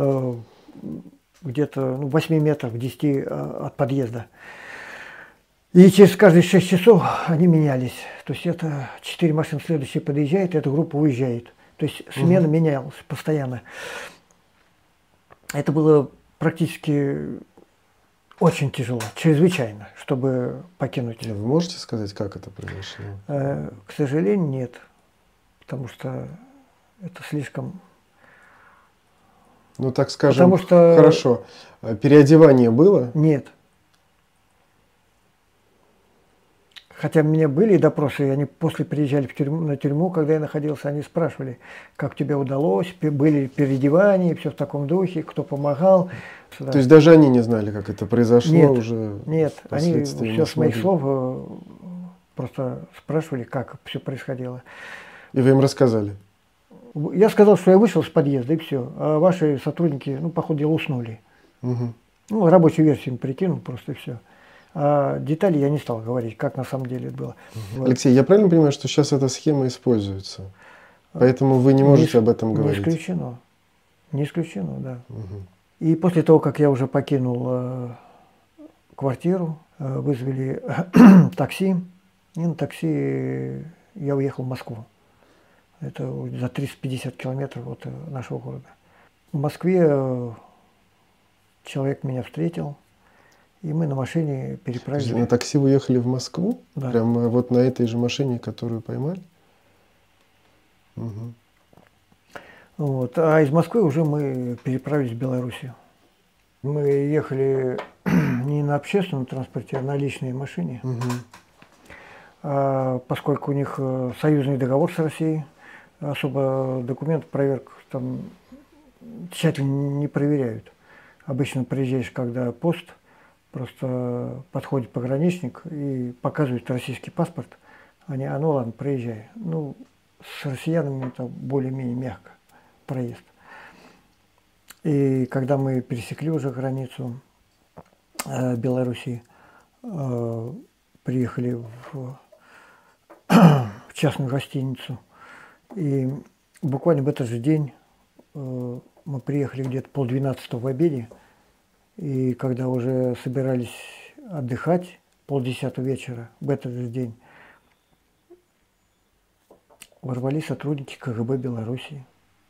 где-то 8 метров, 10 от подъезда. И через каждые 6 часов они менялись. То есть это 4 машины следующие подъезжают, эта группа уезжает. То есть смена менялась постоянно. Это было практически очень тяжело, чрезвычайно, чтобы покинуть. Вы можете сказать, как это произошло? К сожалению, нет. Потому что это слишком... Ну, так скажем, хорошо. Переодевание было? Нет. Хотя у меня были допросы, и они после приезжали на тюрьму, когда я находился, они спрашивали, как тебе удалось, были переодевания, все в таком духе, кто помогал. То есть даже они не знали, как это произошло? Нет, уже нет, они все с моих слов просто спрашивали, как все происходило. И вы им рассказали? Я сказал, что я вышел с подъезда, и все. А ваши сотрудники, по ходу дела, уснули. Угу. Рабочую версию им прикинул, просто и все. А детали я не стал говорить, как на самом деле это было. Алексей, я правильно понимаю, что сейчас эта схема используется? Поэтому вы не можете об этом говорить? Не исключено. Не исключено, да. Угу. И после того, как я уже покинул квартиру, вызвали такси, И на такси я уехал в Москву. Это за 350 километров от нашего города. В Москве человек меня встретил, и мы на машине переправились. На такси вы ехали в Москву? Да. Прямо вот на этой же машине, которую поймали? Угу. Вот. А из Москвы уже мы переправились в Белоруссию. Мы ехали не на общественном транспорте, а на личной машине. Поскольку у них союзный договор с Россией, особо документ проверку там тщательно не проверяют. Обычно приезжаешь, когда пост, просто подходит пограничник и показывает российский паспорт. Они, ну ладно, проезжай. Ну, с россиянами это более-менее мягко проезд. И когда мы пересекли уже границу Белоруссии, приехали в частную гостиницу, и буквально в этот же день мы приехали где-то 11:30 в обеде, и когда уже собирались отдыхать 9:30 вечера в этот же день, ворвались сотрудники КГБ Белоруссии.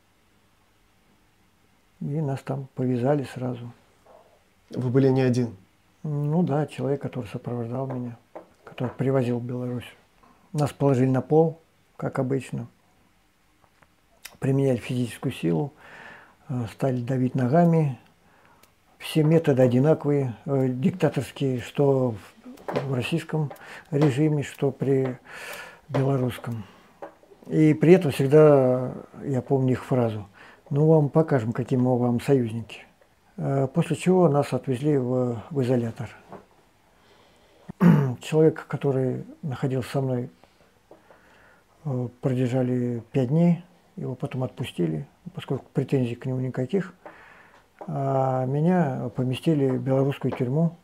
И нас там повязали сразу. Вы были не один? Ну да, человек, который сопровождал меня, который привозил в Беларусь. Нас положили на пол, как обычно, применяли физическую силу, стали давить ногами. Все методы одинаковые, диктаторские, что в российском режиме, что при белорусском. И при этом всегда, я помню их фразу: «Ну, вам покажем, какие мы вам союзники». После чего нас отвезли в изолятор. Человек, который находился со мной, продержали 5 дней, его потом отпустили, поскольку претензий к нему никаких. А меня поместили в белорусскую тюрьму.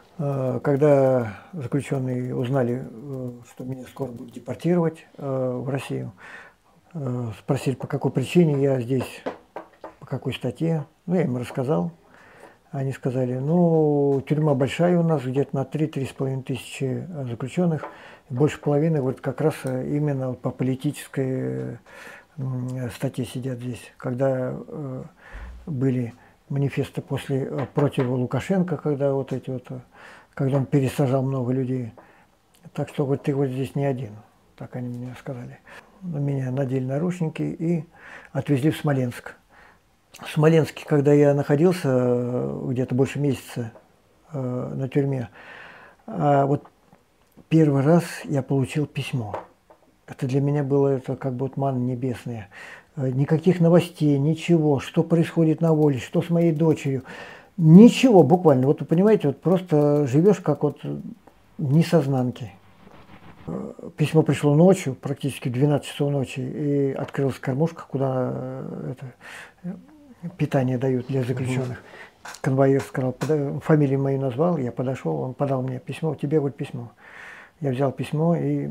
Когда заключенные узнали, что меня скоро будут депортировать в Россию, спросили, по какой причине я здесь, по какой статье. Ну, я им рассказал. Они сказали: ну, тюрьма большая у нас, где-то на 3–3,5 тысячи заключенных. Больше половины вот как раз именно по политической статье сидят здесь. Когда были манифесты против Лукашенко, когда когда он пересажал много людей. Так что вот ты вот здесь не один, так они мне сказали. На меня надели наручники и отвезли в Смоленск. В Смоленске, когда я находился где-то больше месяца на тюрьме, вот первый раз я получил письмо. Это для меня было как бы вот манна небесная. Никаких новостей, ничего, что происходит на воле, что с моей дочерью. Ничего буквально. Вот вы понимаете, вот просто живешь как вот в несознанке. Письмо пришло ночью, практически в 12 часов ночи, и открылась кормушка, куда питание дают для заключенных. Конвоир сказал, фамилию мою назвал, я подошел, он подал мне письмо: тебе вот письмо. Я взял письмо, и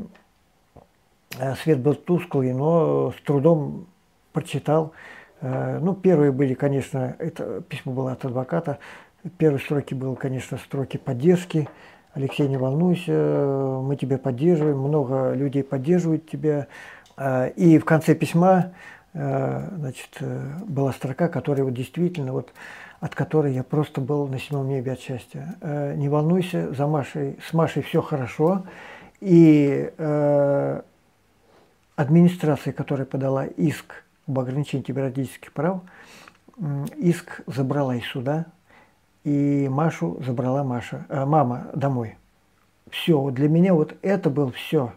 свет был тусклый, но с трудом прочитал. Ну, первые были, конечно, это письмо было от адвоката. Первые строки были, конечно, строки поддержки. Алексей, не волнуйся, мы тебя поддерживаем, много людей поддерживают тебя. И в конце письма, значит, была строка, которая вот действительно, вот, от которой я просто был на 7-м небе от счастья. Не волнуйся, с Машей все хорошо. И администрация, которая подала иск об ограничении тебе родительских прав, иск забрала из суда, и Машу забрала мама домой. Все, вот для меня вот это было все.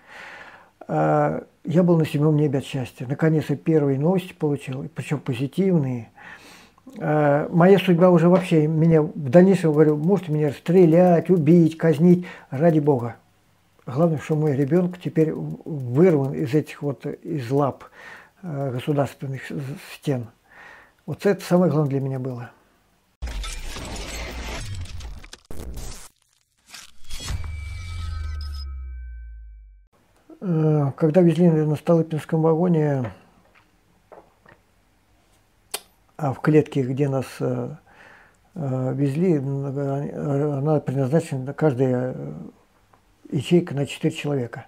Я был на 7-м небе от счастья. Наконец я первые новости получил, причем позитивные. Моя судьба уже вообще, меня в дальнейшем, говорю, можете меня расстрелять, убить, казнить, ради Бога. Главное, что мой ребенок теперь вырван из этих вот, из лап государственных стен. Вот это самое главное для меня было. Когда везли на Столыпинском вагоне, в клетке, где нас везли, она предназначена, каждая ячейка на 4 человека.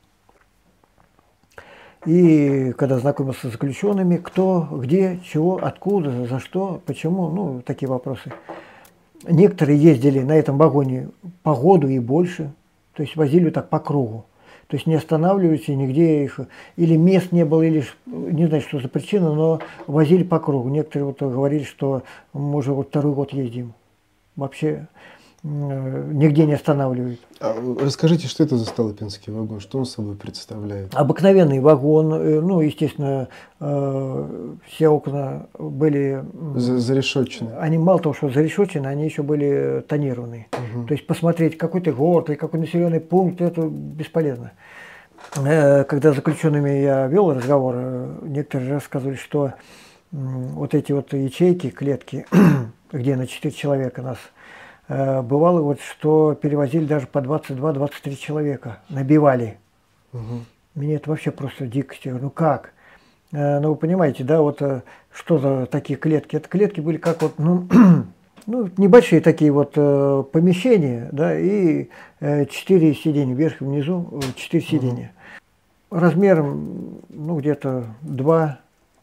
И когда знакомился с заключенными, кто, где, чего, откуда, за что, почему, ну, такие вопросы. Некоторые ездили на этом вагоне по году и больше, то есть возили так по кругу. То есть не останавливались и нигде их, или мест не было, или не знаю, что за причина, но возили по кругу. Некоторые вот говорили, что мы уже вот 2-й год ездим. Вообще нигде не останавливают. Расскажите, что это за Столыпинский вагон, что он собой представляет? Обыкновенный вагон, ну, естественно, все окна были Зарешетчены. Они мало того, что зарешетчены, они еще были тонированы. То есть посмотреть какой-то город или какой населенный пункт, это бесполезно. Когда с заключенными я вел разговор, некоторые рассказывали, что вот эти вот ячейки, клетки, где на 4 человека нас, бывало вот, что перевозили даже по 22-23 человека, набивали. Меня это вообще просто дикость. Я говорю, ну как? Ну вы понимаете, да, вот что за такие клетки? Это клетки были как вот, ну, небольшие такие вот помещения, да, и 4 сиденья, вверх и внизу 4 сиденья. Размером, ну, где-то 2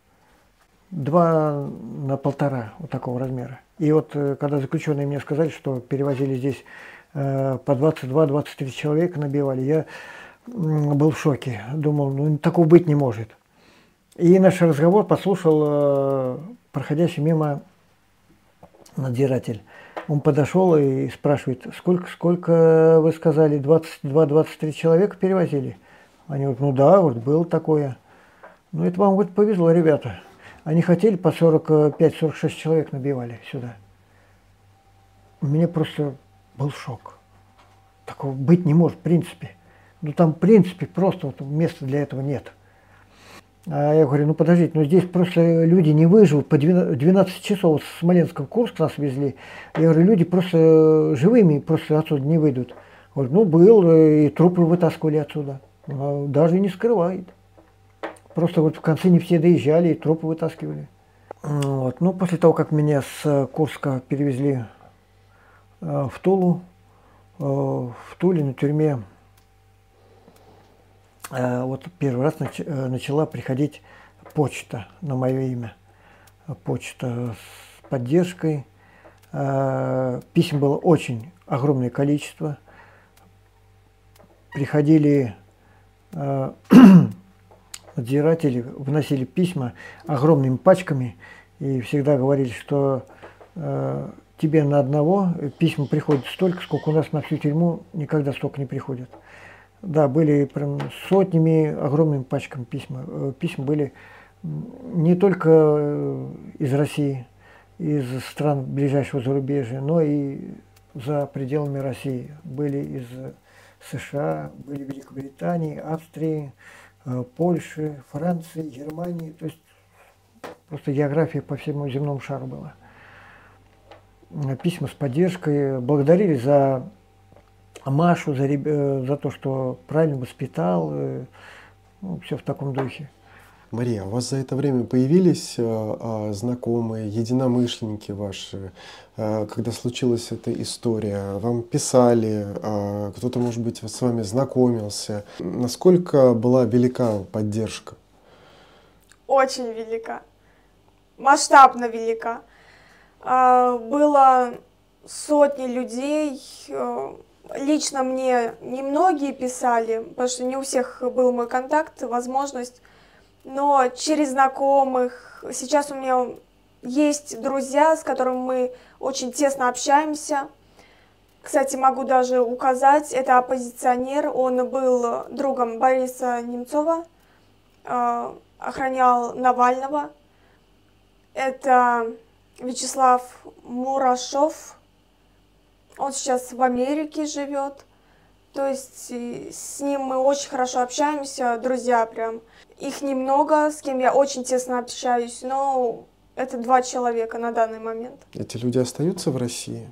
на 1,5, вот такого размера. И вот когда заключенные мне сказали, что перевозили здесь по 22-23 человека, набивали, я был в шоке. Думал, ну, такого быть не может. И наш разговор послушал проходящий мимо надзиратель. Он подошел и спрашивает, сколько вы сказали, 22-23 человека перевозили? Они говорят, ну да, вот было такое. Ну это вам вот повезло, ребята. Они хотели по 45-46 человек набивали сюда. У меня просто был шок. Такого быть не может в принципе. Ну там в принципе просто вот места для этого нет. А я говорю, ну подождите, ну здесь просто люди не выживут. По 12 часов с Смоленска в Курск нас везли. Я говорю, люди просто живыми просто отсюда не выйдут. Говорю, ну был, и трупы вытаскивали отсюда. Даже не скрывает. Просто вот в конце не все доезжали, и трупы вытаскивали. Вот. Ну, после того, как меня с Курска перевезли в Тулу, в Туле на тюрьме, вот первый раз начала приходить почта на мое имя. Почта с поддержкой. Писем было очень огромное количество. Приходили надзиратели, вносили письма огромными пачками и всегда говорили, что тебе на одного письма приходит столько, сколько у нас на всю тюрьму никогда столько не приходит. Да, были прям сотнями, огромными пачками письма. Письма были не только из России, из стран ближайшего зарубежья, но и за пределами России. Были из США, были Великобритании, Австрии, Польши, Франции, Германии. То есть просто география по всему земному шару была. Письма с поддержкой. Благодарили за Машу, за то, что правильно воспитал. Ну, все в таком духе. Мария, у вас за это время появились знакомые, единомышленники ваши, когда случилась эта история? Вам писали, кто-то, может быть, с вами знакомился? Насколько была велика поддержка? Очень велика, масштабно велика. Было сотни людей. Лично мне немногие писали, потому что не у всех был мой контакт, возможность. Но через знакомых, сейчас у меня есть друзья, с которыми мы очень тесно общаемся. Кстати, могу даже указать, это оппозиционер, он был другом Бориса Немцова, охранял Навального. Это Вячеслав Мурашов, он сейчас в Америке живет. То есть с ним мы очень хорошо общаемся, друзья прям. Их немного, с кем я очень тесно общаюсь, но это 2 человека на данный момент. Эти люди остаются в России?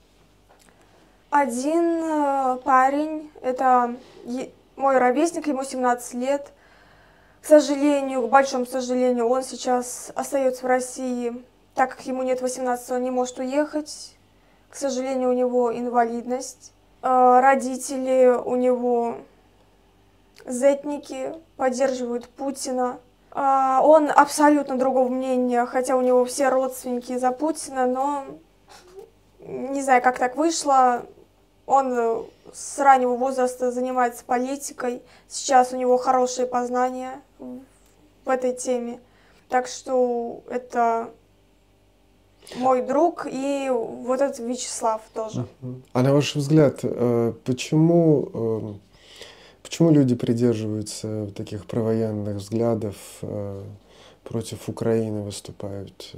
Один парень, это мой ровесник, ему 17 лет. К сожалению, к большому сожалению, он сейчас остается в России, так как ему нет 18, он не может уехать. К сожалению, у него инвалидность. Родители у него зетники, поддерживают Путина. Он абсолютно другого мнения, хотя у него все родственники за Путина, но не знаю, как так вышло. Он с раннего возраста занимается политикой. Сейчас у него хорошие познания в этой теме. Так что это мой друг и вот этот Вячеслав тоже. А на ваш взгляд, почему люди придерживаются таких провоенных взглядов, против Украины выступают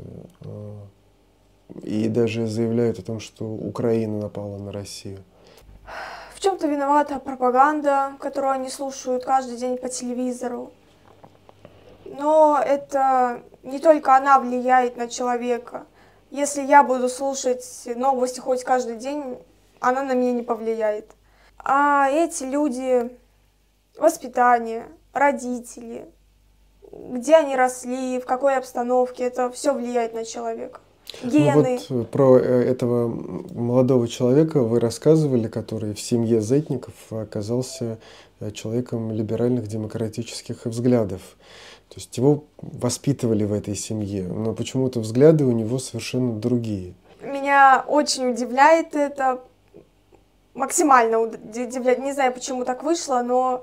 и даже заявляют о том, что Украина напала на Россию? В чем-то виновата пропаганда, которую они слушают каждый день по телевизору. Но это не только она влияет на человека. Если я буду слушать новости хоть каждый день, она на меня не повлияет. А эти люди, воспитание, родители, где они росли, в какой обстановке, это все влияет на человека. Гены. Ну вот про этого молодого человека вы рассказывали, который в семье Зетников оказался человеком либеральных демократических взглядов. То есть его воспитывали в этой семье, но почему-то взгляды у него совершенно другие. Меня очень удивляет это, максимально удивляет. Не знаю, почему так вышло, но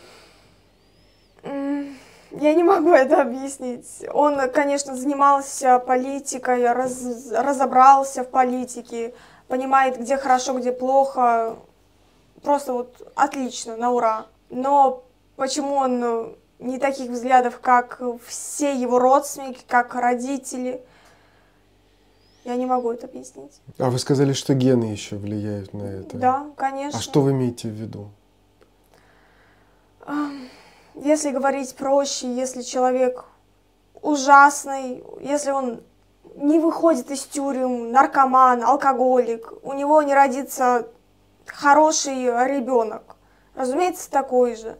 я не могу это объяснить. Он, конечно, занимался политикой, разобрался в политике, понимает, где хорошо, где плохо. Просто вот отлично, на ура. Но почему он не таких взглядов, как все его родственники, как родители, я не могу это объяснить. А вы сказали, что гены еще влияют на это? Да, конечно. А что вы имеете в виду? Если говорить проще, если человек ужасный, если он не выходит из тюрем, наркоман, алкоголик, у него не родится хороший ребенок, разумеется, такой же.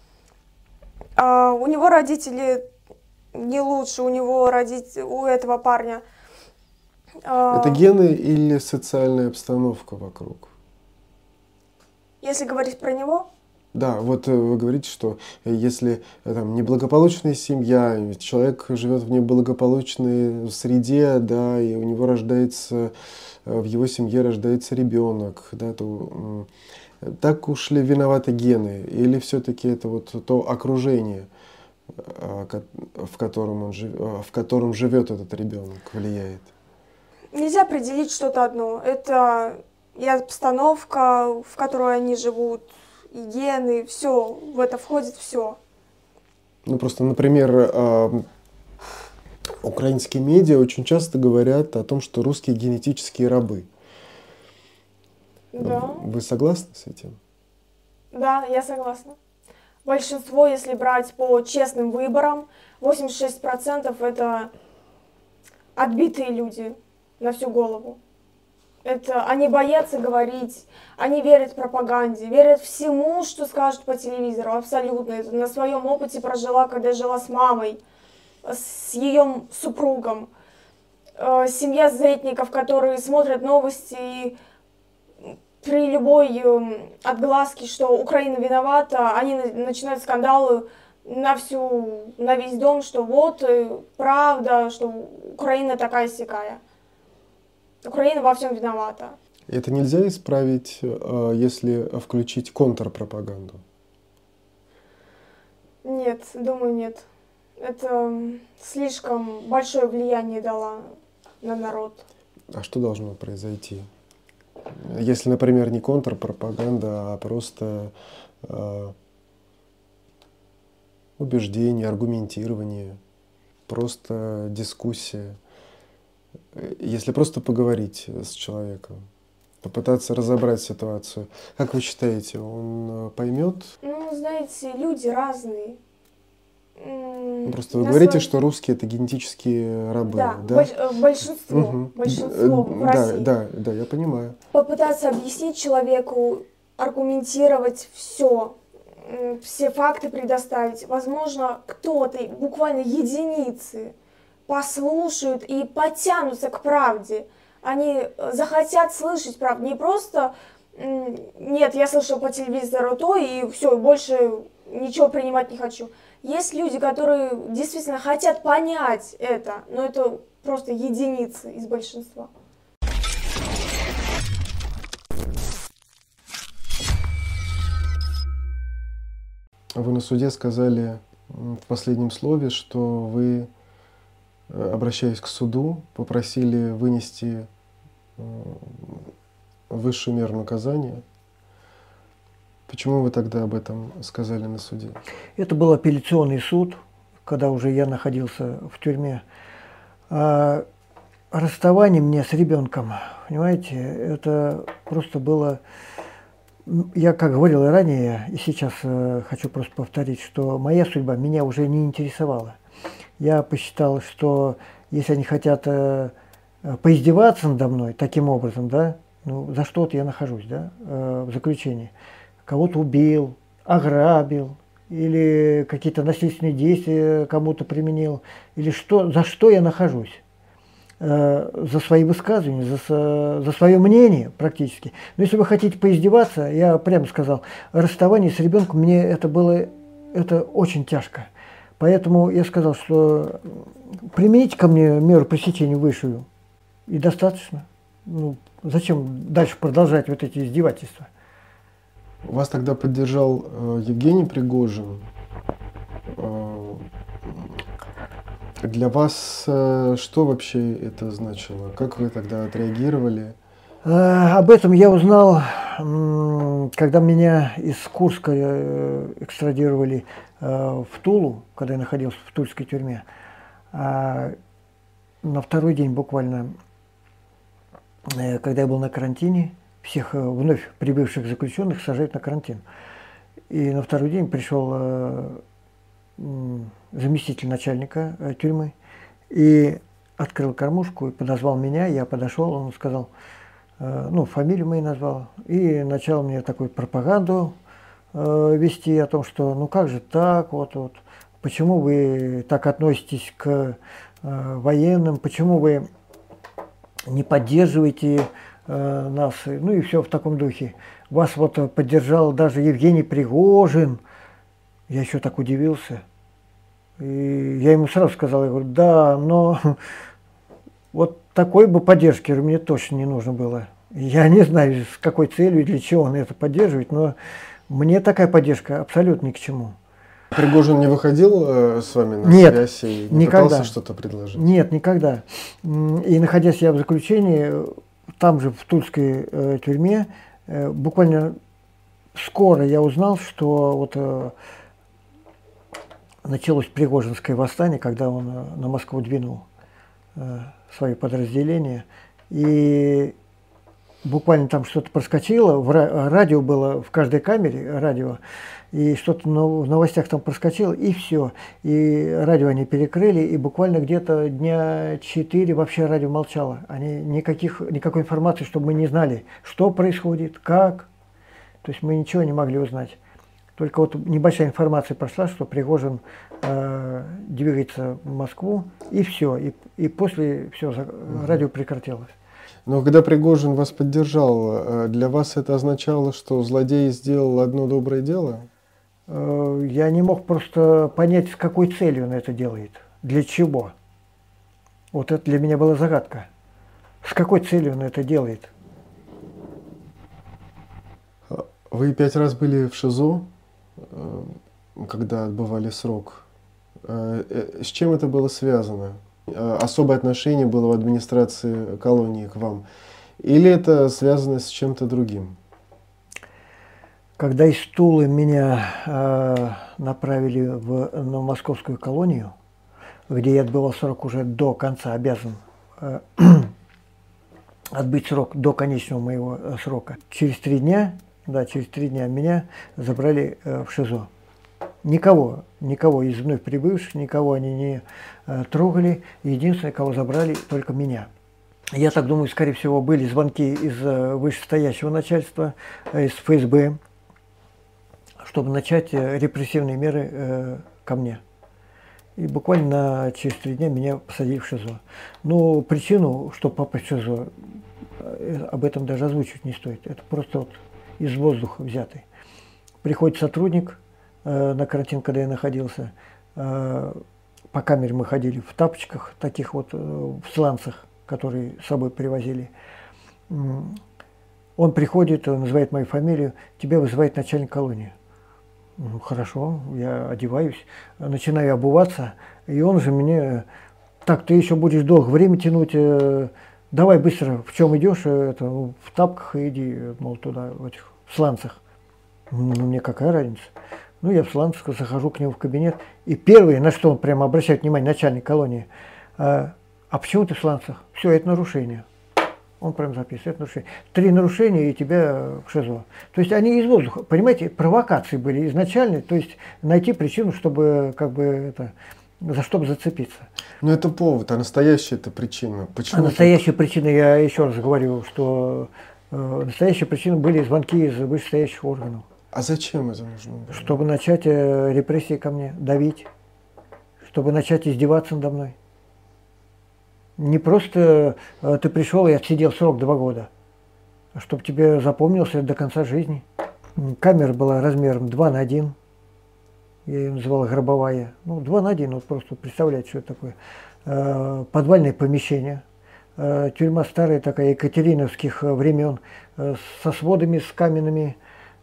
У него родители не лучше, у этого парня. Это гены или социальная обстановка вокруг? Если говорить про него? Да, вот вы говорите, что если там неблагополучная семья, человек живет в неблагополучной среде, да, и у него в его семье рождается ребенок, да, то так уж ли виноваты гены, или все-таки это вот то окружение, в котором живет этот ребенок, влияет? Нельзя определить что-то одно. Это и обстановка, в которой они живут, и гены, все, в это входит все. Ну просто, например, украинские медиа очень часто говорят о том, что русские генетические рабы. Да. Вы согласны с этим? Да, я согласна. Большинство, если брать по честным выборам, 86% это отбитые люди на всю голову. Это они боятся говорить, они верят пропаганде, верят всему, что скажут по телевизору, абсолютно. Это на своем опыте прожила, когда жила с мамой, с ее супругом. Семья зетников, которые смотрят новости и при любой отгласке, что Украина виновата, они начинают скандалы на весь дом, что вот правда, что Украина такая-сякая. Украина во всем виновата. Это нельзя исправить, если включить контрпропаганду? Нет, думаю, нет. Это слишком большое влияние дало на народ. А что должно произойти? Если, например, не контрпропаганда, а просто убеждение, аргументирование, просто дискуссия. Если просто поговорить с человеком, попытаться разобрать ситуацию, как вы считаете, он поймет? Ну, знаете, люди разные. Просто вы говорите, что русские — это генетические рабы, да? Большинство в России. Да, я понимаю. Попытаться объяснить человеку, аргументировать все факты предоставить. Возможно, кто-то, буквально единицы, послушают и потянутся к правде. Они захотят слышать правду. Не просто Нет, я слышала по телевизору то, и все, больше ничего принимать не хочу. Есть люди, которые действительно хотят понять это, но это просто единицы из большинства. Вы на суде сказали в последнем слове, что вы, обращаясь к суду, попросили вынести высшую меру наказания. Почему вы тогда об этом сказали на суде? Это был апелляционный суд, когда уже я находился в тюрьме. А расставание мне с ребенком, понимаете, это просто было... Я, как говорил и ранее, и сейчас хочу просто повторить, что моя судьба меня уже не интересовала. Я посчитал, что если они хотят поиздеваться надо мной таким образом, да, ну, за что-то я нахожусь, да, в заключении. Кого-то убил, ограбил, или какие-то насильственные действия кому-то применил, или что, за что я нахожусь. За свои высказывания, за свое мнение практически. Но если вы хотите поиздеваться, я прямо сказал, расставание с ребенком мне это очень тяжко. Поэтому я сказал, что примените ко мне меру пресечения высшую, и достаточно. Ну, зачем дальше продолжать вот эти издевательства? Вас тогда поддержал Евгений Пригожин. Для вас что вообще это значило? Как вы тогда отреагировали? Об этом я узнал, когда меня из Курска экстрадировали в Тулу, когда я находился в тульской тюрьме. На второй день буквально, когда я был на карантине, всех вновь прибывших заключенных сажают на карантин. И на второй день пришел заместитель начальника тюрьмы и открыл кормушку и подозвал меня. Я подошел, он сказал, ну, фамилию мою назвал, и начал мне такую пропаганду вести о том, что ну как же так, вот, почему вы так относитесь к военным, почему вы не поддерживаете нас, ну и все в таком духе. Вас вот поддержал даже Евгений Пригожин. Я еще так удивился. И я ему сразу сказал, я говорю, да, но вот такой бы поддержки мне точно не нужно было. Я не знаю, с какой целью и для чего он это поддерживает, но мне такая поддержка абсолютно ни к чему. Пригожин не выходил с вами на связь и не никогда. Пытался что-то предложить? Нет, никогда. И находясь я в заключении, там же в тульской тюрьме, буквально скоро я узнал, что вот началось Пригожинское восстание, когда он на Москву двинул свои подразделения. И буквально там что-то проскочило, радио было в каждой камере, радио, и что-то в новостях там проскочило, и все. И радио они перекрыли, и буквально где-то дня 4 вообще радио молчало. Никакой информации, чтобы мы не знали, что происходит, как. То есть мы ничего не могли узнать. Только вот небольшая информация прошла, что Пригожин двигается в Москву, и все. И после все, радио прекратилось. Но когда Пригожин вас поддержал, для вас это означало, что злодей сделал одно доброе дело? Я не мог просто понять, с какой целью он это делает, для чего. Вот это для меня была загадка. С какой целью он это делает? Вы 5 раз были в ШИЗО, когда отбывали срок. С чем это было связано? Особое отношение было в администрации колонии к вам? Или это связано с чем-то другим? Когда из Тулы меня направили на московскую колонию, где я отбывал срок уже до конца, обязан отбыть срок до конечного моего срока, через 3 дня меня забрали в ШИЗО. Никого из вновь прибывших, никого они не трогали. Единственное, кого забрали, только меня. Я так думаю, скорее всего, были звонки из вышестоящего начальства, из ФСБ, чтобы начать репрессивные меры ко мне. И буквально через 3 дня меня посадили в ШИЗО. Но причину, чтобы попасть в ШИЗО, об этом даже озвучивать не стоит. Это просто вот из воздуха взятый. Приходит сотрудник на карантин, когда я находился. По камере мы ходили в тапочках, таких вот в сланцах, которые с собой привозили. Он приходит, называет мою фамилию, тебя вызывает начальник колонии. Ну, хорошо, я одеваюсь, начинаю обуваться, и он же мне: так, ты еще будешь долго время тянуть, давай быстро, в чем идешь, в тапках иди, мол, туда, в этих сланцах. Ну, мне какая разница? Ну, я в сланцах захожу к нему в кабинет, и первое, на что он прямо обращает внимание, начальник колонии: а почему ты в сланцах? Все, это нарушение. Он прям записывает, это нарушение. 3 нарушения, и тебя в ШИЗО. То есть они из воздуха, понимаете, провокации были изначальные, то есть найти причину, чтобы как бы это, за что бы зацепиться. Но это повод, а настоящая это причина. Почему настоящая причина, я еще раз говорю, что настоящие причины были звонки из вышестоящих органов. А зачем это нужно было? Чтобы начать репрессии ко мне, давить, чтобы начать издеваться надо мной. Не просто ты пришел и отсидел срок 2 года, а чтобы тебе запомнился до конца жизни. Камера была размером 2 на 1, я ее называл гробовая. Ну, 2 на 1, вот просто представляете, что это такое. Подвальное помещение, тюрьма старая такая, екатериновских времен, со сводами, с каменными,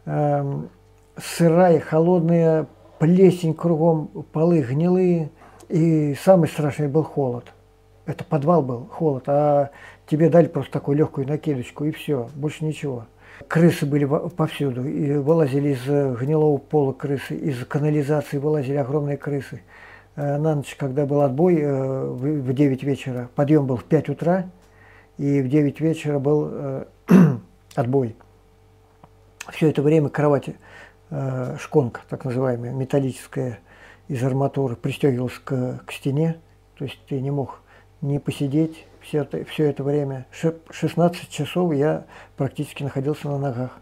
сырая, холодная, плесень кругом, полы гнилые. И самый страшный был холод. Это подвал был, холод, а тебе дали просто такую легкую накидочку, и все, больше ничего. Крысы были повсюду, и вылазили из гнилого пола крысы, из канализации вылазили огромные крысы. На ночь, когда был отбой в 9 вечера, подъем был в 5 утра, и в 9 вечера был отбой. Все это время кровать, шконка, так называемая, металлическая, из арматуры, пристегивалась к стене, то есть ты не мог не посидеть все это время. 16 часов я практически находился на ногах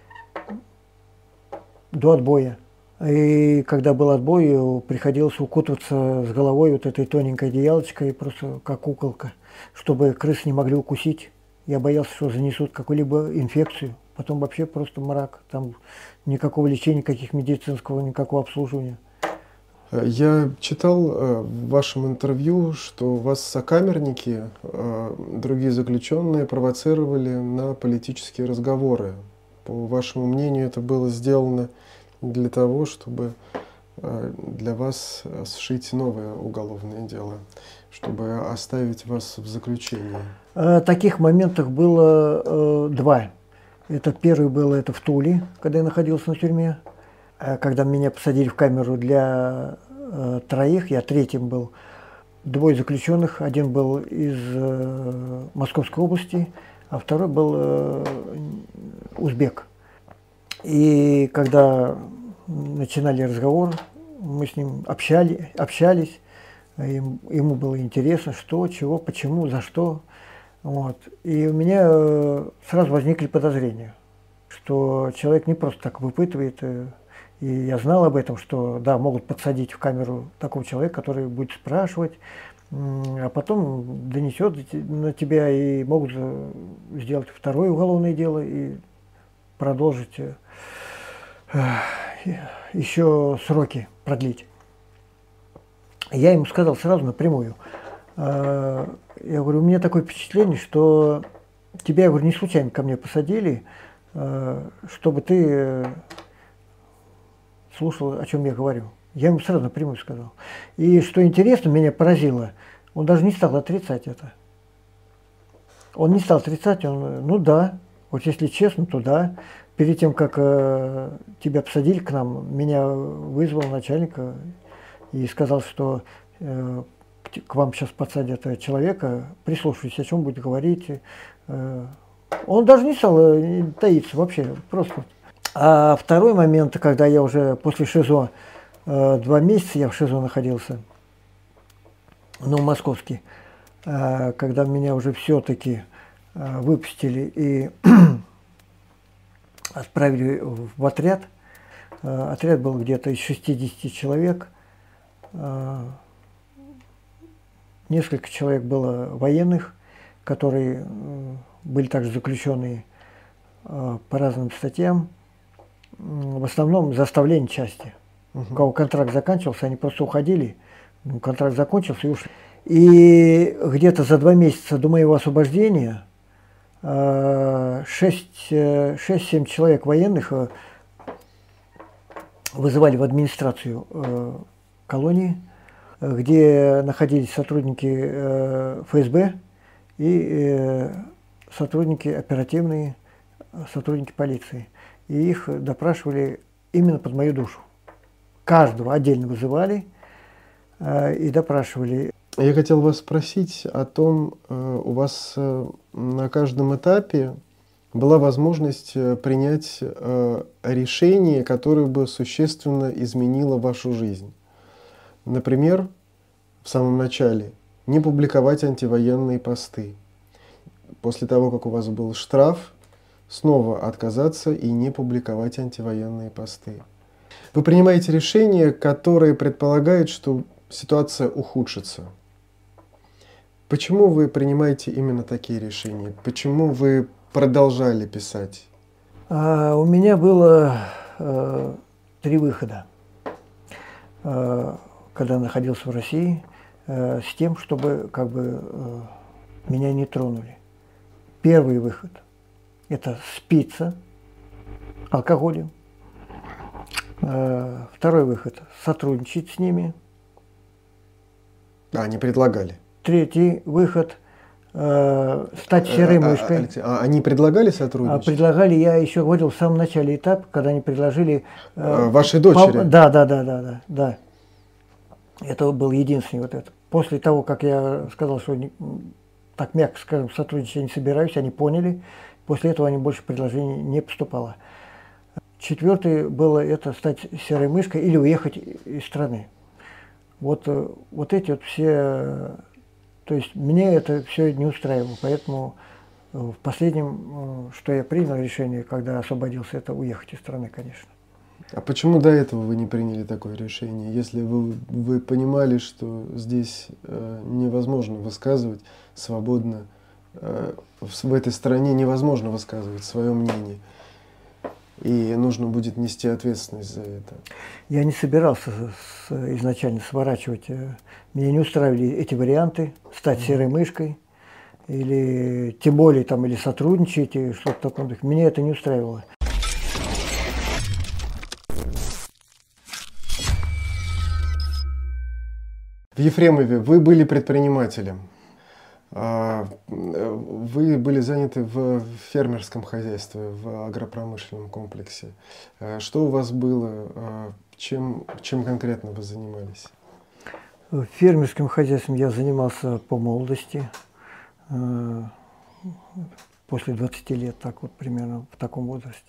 до отбоя. И когда был отбой, приходилось укутываться с головой вот этой тоненькой одеялочкой, просто как куколка, чтобы крысы не могли укусить. Я боялся, что занесут какую-либо инфекцию. Потом вообще просто мрак. Там никакого лечения, никаких медицинского, никакого обслуживания. Я читал в вашем интервью, что вас сокамерники, другие заключенные, провоцировали на политические разговоры. По вашему мнению, это было сделано для того, чтобы для вас сшить новое уголовное дело, чтобы оставить вас в заключении? Таких моментов было 2. Это первый был это в Туле, когда я находился на тюрьме. Когда меня посадили в камеру для 3, я 3-м был. 2 заключенных, один был из Московской области, а 2 был узбек. И когда начинали разговор, мы с ним общались, ему было интересно, что, чего, почему, за что. Вот. И у меня сразу возникли подозрения, что человек не просто так выпытывает. И я знал об этом, что да, могут подсадить в камеру такого человека, который будет спрашивать, а потом донесет на тебя и могут сделать 2-е уголовное дело и продолжить еще сроки продлить. Я ему сказал сразу напрямую. Я говорю, у меня такое впечатление, что тебя, я говорю, не случайно ко мне посадили, чтобы ты слушал, о чем я говорю. Я ему сразу напрямую сказал. И что интересно, меня поразило, он даже не стал отрицать это. Он не стал отрицать, он, ну да, вот если честно, то да. Перед тем, как тебя посадили к нам, меня вызвал начальник и сказал, что к вам сейчас подсадят человека, прислушайтесь, о чем будет говорить. Он даже не стал таиться вообще, просто. А 2-й момент, когда я уже после ШИЗО, 2 месяца я в ШИЗО находился, ну, московский, когда меня уже все-таки выпустили и отправили в отряд. Отряд был где-то из 60 человек. Несколько человек было военных, которые были также заключенные по разным статьям, в основном за оставление части. У кого контракт заканчивался, они просто уходили, контракт закончился и ушли. И где-то за 2 месяца до моего освобождения 6-7 человек военных вызывали в администрацию колонии, где находились сотрудники ФСБ и сотрудники оперативные, сотрудники полиции. И их допрашивали именно под мою душу. Каждого отдельно вызывали и допрашивали. Я хотел вас спросить о том, у вас на каждом этапе была возможность принять решение, которое бы существенно изменило вашу жизнь. Например, в самом начале не публиковать антивоенные посты. После того, как у вас был штраф, снова отказаться и не публиковать антивоенные посты. Вы принимаете решение, которое предполагает, что ситуация ухудшится. Почему вы принимаете именно такие решения? Почему вы продолжали писать? У меня было 3 выхода, когда находился в России, с тем, чтобы меня не тронули. Первый выход – это спиться алкоголем. Второй выход – сотрудничать с ними. Они предлагали. Третий выход – стать серой мышкой. Алексей, они предлагали сотрудничать? Предлагали, я еще говорил, в самом начале этапа, когда они предложили… Вашей дочери? Да. Это был единственный вот это. После того, как я сказал, что, так мягко скажем, сотрудничать я не собираюсь, они поняли. После этого они больше предложений не поступало. Четвертый было это стать серой мышкой или уехать из страны. Вот эти вот все… То есть мне это все не устраивало, поэтому в последнем, что я принял решение, когда освободился, это уехать из страны, конечно. А почему до этого вы не приняли такое решение, если вы понимали, что здесь невозможно высказывать свободно, в этой стране невозможно высказывать свое мнение, и нужно будет нести ответственность за это? Я не собирался изначально сворачивать. Меня не устраивали эти варианты, стать серой мышкой, или тем более там, или сотрудничать, и что-то такое. Меня это не устраивало. В Ефремове вы были предпринимателем. Вы были заняты в фермерском хозяйстве, в агропромышленном комплексе. Что у вас было? Чем конкретно вы занимались? Фермерским хозяйством я занимался по молодости, после 20 лет, так вот примерно в таком возрасте.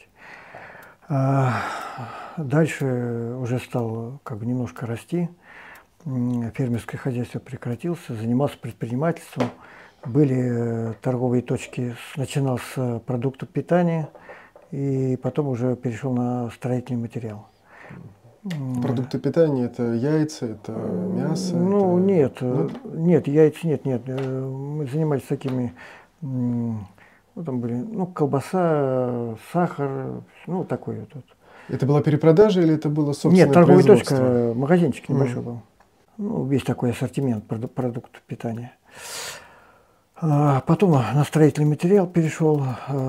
Дальше уже стал немножко расти. Фермерское хозяйство прекратилось, занимался предпринимательством. Были торговые точки, начинал с продуктов питания и потом уже перешел на строительный материал. Продукты питания – это яйца, это мясо? Нет, яиц нет. Мы занимались такими, там были, колбаса, сахар, такой вот. Это была перепродажа или это было собственное Нет, торговая производство? точка, магазинчик небольшой был. Весь такой ассортимент продуктов питания. Потом на строительный материал перешел,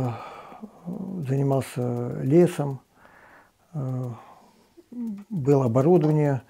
занимался лесом, было оборудование,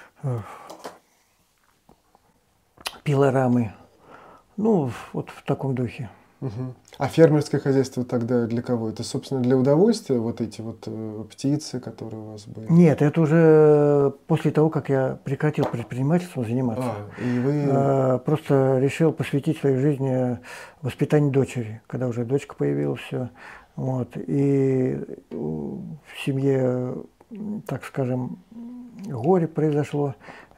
пилорамы, вот в таком духе. А фермерское хозяйство тогда для кого? Это, собственно, для удовольствия, вот эти вот птицы, которые у вас были? Нет, это уже после того, как я прекратил предпринимательством заниматься. И вы… Просто решил посвятить свою жизнь воспитанию дочери, когда уже дочка появилась, все. И в семье, так скажем, горе произошло.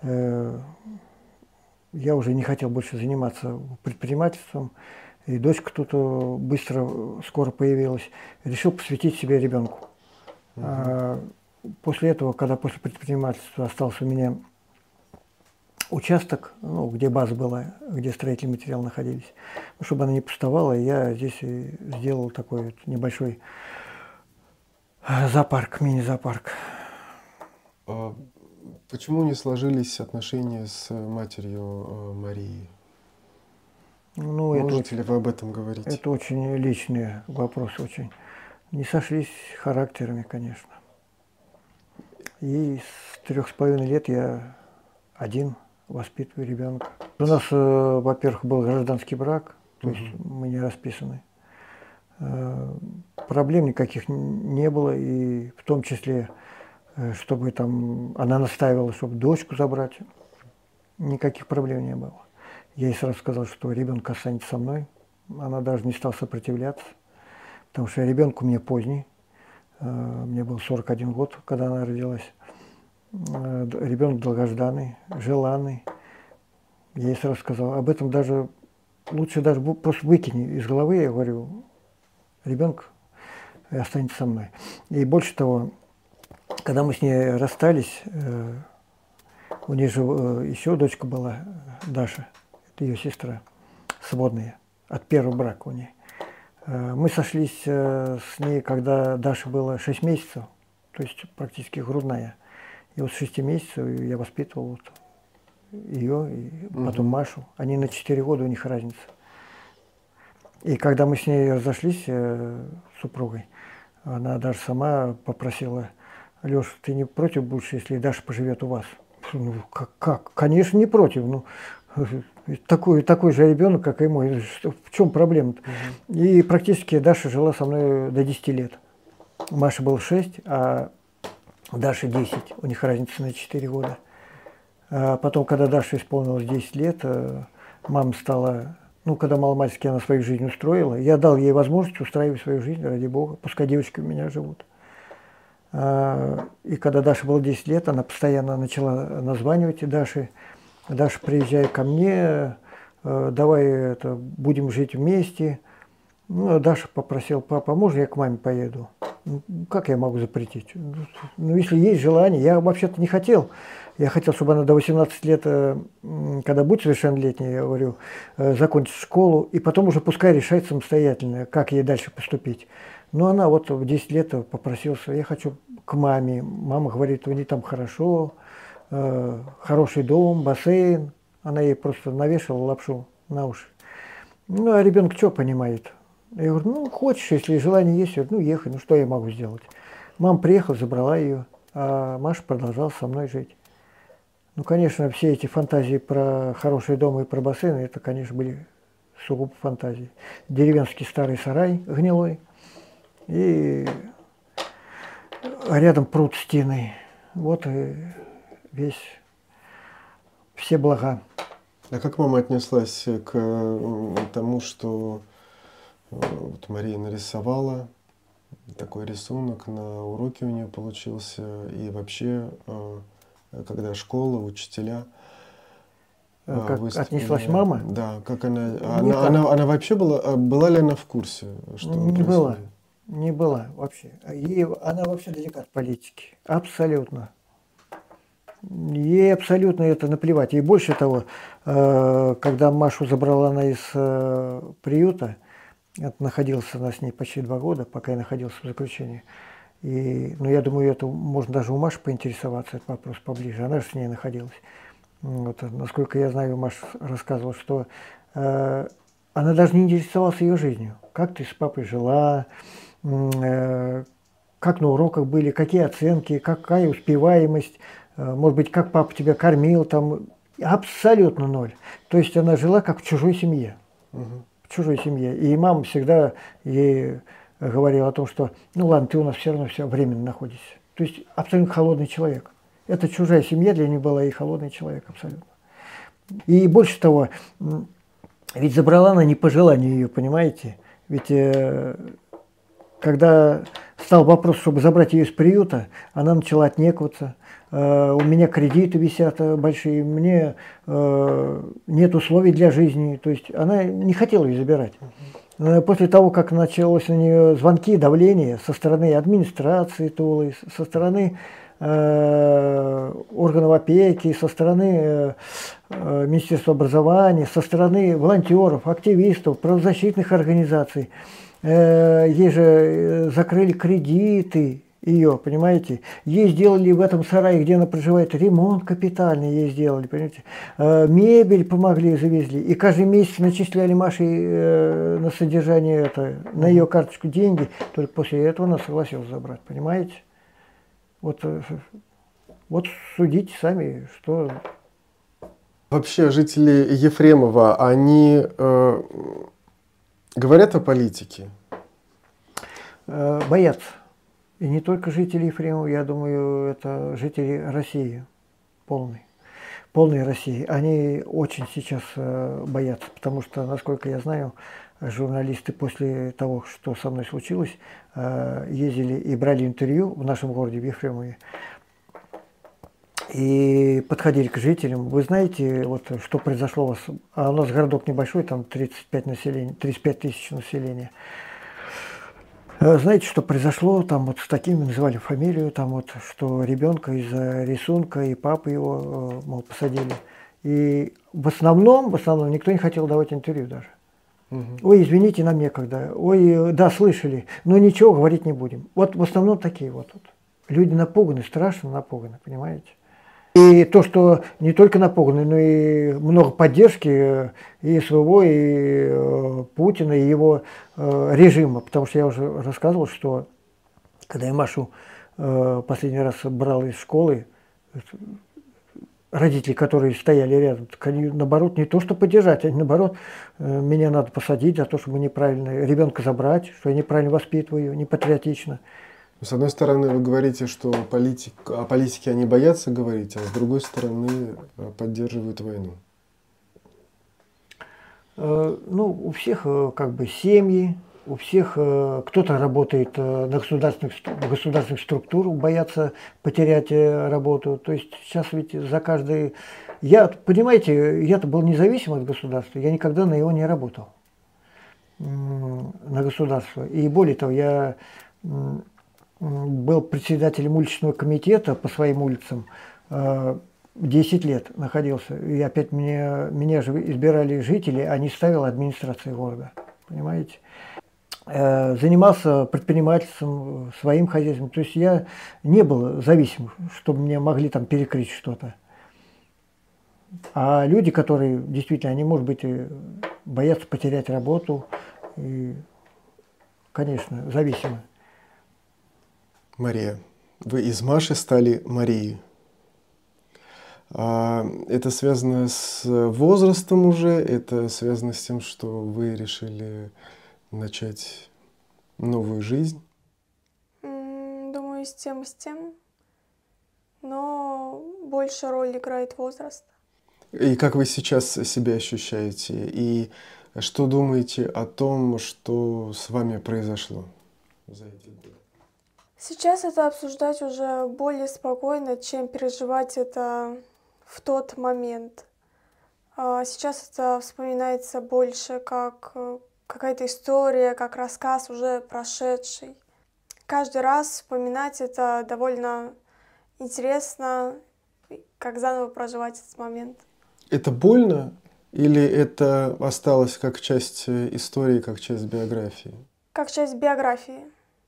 Я уже не хотел больше заниматься предпринимательством. И дочка тут скоро появилась. Решил посвятить себя ребенку. После этого, когда после предпринимательства остался у меня участок, ну, где база была, где строительные материалы находились. Ну, чтобы она не пустовала, я здесь и сделал такой вот небольшой зоопарк, мини-зоопарк. А почему не сложились отношения с матерью Марии? Ну, Можете ли вы об этом говорить? Это очень личный вопрос, очень. Не сошлись характерами, конечно. И с 3,5 лет я один воспитываю ребенка. У нас, во-первых, был гражданский брак, то есть мы не расписаны. Проблем никаких не было, и в том числе, чтобы там она настаивала, чтобы дочку забрать, никаких проблем не было. Я ей сразу сказал, что ребенок останется со мной. Она даже не стала сопротивляться, потому что ребенок у меня поздний. Мне был 41 год, когда она родилась. Ребенок долгожданный, желанный. Я ей сразу сказал, об этом даже лучше даже просто выкини из головы. Я говорю, ребенок останется со мной. И больше того, когда мы с ней расстались, у нее же еще дочка была, Даша, это ее сестра, сводная, от первого брака у нее. Мы сошлись с ней, когда Даше было 6 месяцев, то есть практически грудная. И вот с 6 месяцев я воспитывал вот ее, и потом Машу. Они на 4 года, у них разница. И когда мы с ней разошлись, с супругой, она даже сама попросила, Леша, ты не против будешь, если Даша поживет у вас? Ну, как? Конечно, не против. Ну, такой же ребенок, как и мой. В чем проблема-то? И практически Даша жила со мной до 10 лет. Маше было 6, а Даше 10. У них разница на 4 года. А потом, когда Даше исполнилось 10 лет, мама стала... Ну, когда маломальски она свою жизнь устроила, я дал ей возможность устраивать свою жизнь, ради бога. Пускай девочки у меня живут. И когда Даше было 10 лет, она постоянно начала названивать Даше. Даша, приезжай ко мне, давай будем жить вместе. Ну, Даша попросила, папа, можно я к маме поеду? Ну, как я могу запретить? Ну, если есть желание, я вообще-то не хотел. Я хотел, чтобы она до 18 лет, когда будет совершеннолетней, я говорю, закончит школу, и потом уже пускай решает самостоятельно, как ей дальше поступить. Но она вот в 10 лет попросилась, я хочу к маме. Мама говорит, у нее там хорошо, хороший дом, бассейн. Она ей просто навешала лапшу на уши. Ну, а ребенок что понимает? Я говорю, ну, хочешь, если желание есть, ну, ехай, ну, что я могу сделать? Мама приехала, забрала ее, а Маша продолжала со мной жить. Ну, конечно, все эти фантазии про хороший дом и про бассейн, это, конечно, были сугубо фантазии. Деревенский старый сарай гнилой, и рядом пруд с тиной. Вот и все блага. А как мама отнеслась к тому, что вот Мария нарисовала такой рисунок, на уроке у нее получился, и вообще, когда школа, учителя как отнеслась мама? Да, как она вообще была ли она в курсе, что не была, не была вообще. Она вообще далека от политики, абсолютно. Ей абсолютно это наплевать. И больше того, когда Машу забрала она из приюта, находился она с ней почти 2 года, пока я находился в заключении. И, ну, я думаю, это можно даже у Маши поинтересоваться, этот вопрос поближе. Она же с ней находилась. Вот, насколько я знаю, Маша рассказывала, что она даже не интересовалась ее жизнью. Как ты с папой жила, как на уроках были, какие оценки, какая успеваемость, может быть, как папа тебя кормил, там абсолютно ноль. То есть она жила как в чужой семье. В чужой семье. И мама всегда ей говорила о том, что ну ладно, ты у нас все равно все временно находишься. То есть абсолютно холодный человек. Это чужая семья для нее была и холодный человек абсолютно. И больше того, ведь забрала она не по желанию ее, понимаете? Ведь когда стал вопрос, чтобы забрать ее из приюта, она начала отнекиваться. У меня кредиты висят большие, мне нет условий для жизни. То есть она не хотела ее забирать. После того, как началось на нее звонки, давление со стороны администрации Тулы, со стороны органов опеки, со стороны Министерства образования, со стороны волонтеров, активистов, правозащитных организаций. Ей же закрыли кредиты ее, понимаете? Ей сделали в этом сарае, где она проживает, ремонт капитальный ей сделали, понимаете? Мебель помогли, завезли. И каждый месяц начисляли Маше на содержание на ее карточку деньги. Только после этого она согласилась забрать, понимаете? Вот судите сами, что... Вообще жители Ефремова, они говорят о политике? Боятся. И не только жители Ефремова, я думаю, это жители России, полной России. Они очень сейчас боятся, потому что, насколько я знаю, журналисты после того, что со мной случилось, ездили и брали интервью в нашем городе, в Ефремове, и подходили к жителям. Вы знаете, вот что произошло у вас? А у нас городок небольшой, там 35 тысяч населения. Знаете, что произошло? Там вот с такими называли фамилию, там вот, что ребенка из-за рисунка и папы его, мол, посадили. И в основном никто не хотел давать интервью даже. Ой, извините, нам некогда. Ой, да, слышали, но ничего говорить не будем. Вот в основном такие вот. Люди напуганы, страшно напуганы, понимаете? И то, что не только напуганы, но и много поддержки и СВО, и Путина, и его режима. Потому что я уже рассказывал, что когда я Машу последний раз брал из школы, родители, которые стояли рядом, они, наоборот, не то что поддержать, они, наоборот, меня надо посадить за то, что мы неправильно ребенка забрать, что я неправильно воспитываю, не патриотично. С одной стороны, вы говорите, что о политике они боятся говорить, а с другой стороны, поддерживают войну. Ну, у всех как бы семьи, у всех кто-то работает на государственных структурах, боятся потерять работу. То есть сейчас ведь за каждый... Понимаете, я-то был независим от государства, я никогда на него не работал, на государство. И более того, я был председателем уличного комитета по своим улицам, 10 лет находился. И опять меня же избирали жители, а не ставила администрация города. Понимаете? Занимался предпринимательством, своим хозяйством. То есть я не был зависим, чтобы мне могли там перекрыть что-то. А люди, которые действительно, они, может быть, боятся потерять работу, и, конечно, зависимы. Мария, вы из Маши стали Марией. Это связано с возрастом уже? Это связано с тем, что вы решили начать новую жизнь? Думаю, с тем. Но больше роль играет возраст. И как вы сейчас себя ощущаете? И что думаете о том, что с вами произошло за эти годы? Сейчас это обсуждать уже более спокойно, чем переживать это в тот момент. Сейчас это вспоминается больше как какая-то история, как рассказ уже прошедший. Каждый раз вспоминать это довольно интересно, как заново проживать этот момент. Это больно или это осталось как часть истории, как часть биографии? Как часть биографии.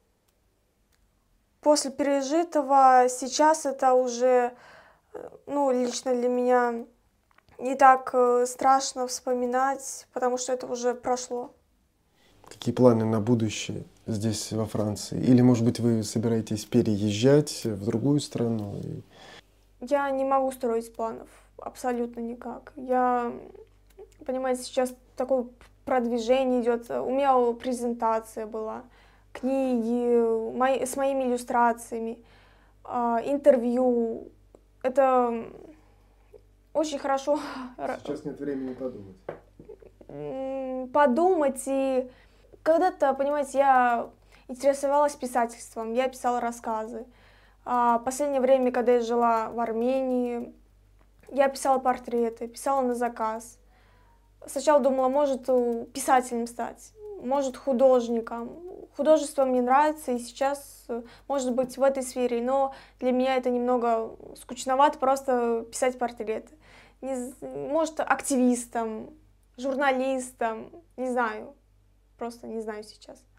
После пережитого сейчас это уже, лично для меня не так страшно вспоминать, потому что это уже прошло. Какие планы на будущее здесь, во Франции? Или, может быть, вы собираетесь переезжать в другую страну? Я не могу строить планов, абсолютно никак. Понимаете, сейчас такое продвижение идет. У меня презентация была, книги с моими иллюстрациями, интервью. Это очень хорошо. Сейчас нет времени подумать. Подумать. И когда-то, понимаете, я интересовалась писательством, я писала рассказы. А в последнее время, когда я жила в Армении, я писала портреты, писала на заказ. Сначала думала, может, писателем стать. может, художником. Художество мне нравится, и сейчас, может быть, в этой сфере, но для меня это немного скучновато просто писать портреты. Может, активистом, журналистом, не знаю, просто не знаю сейчас.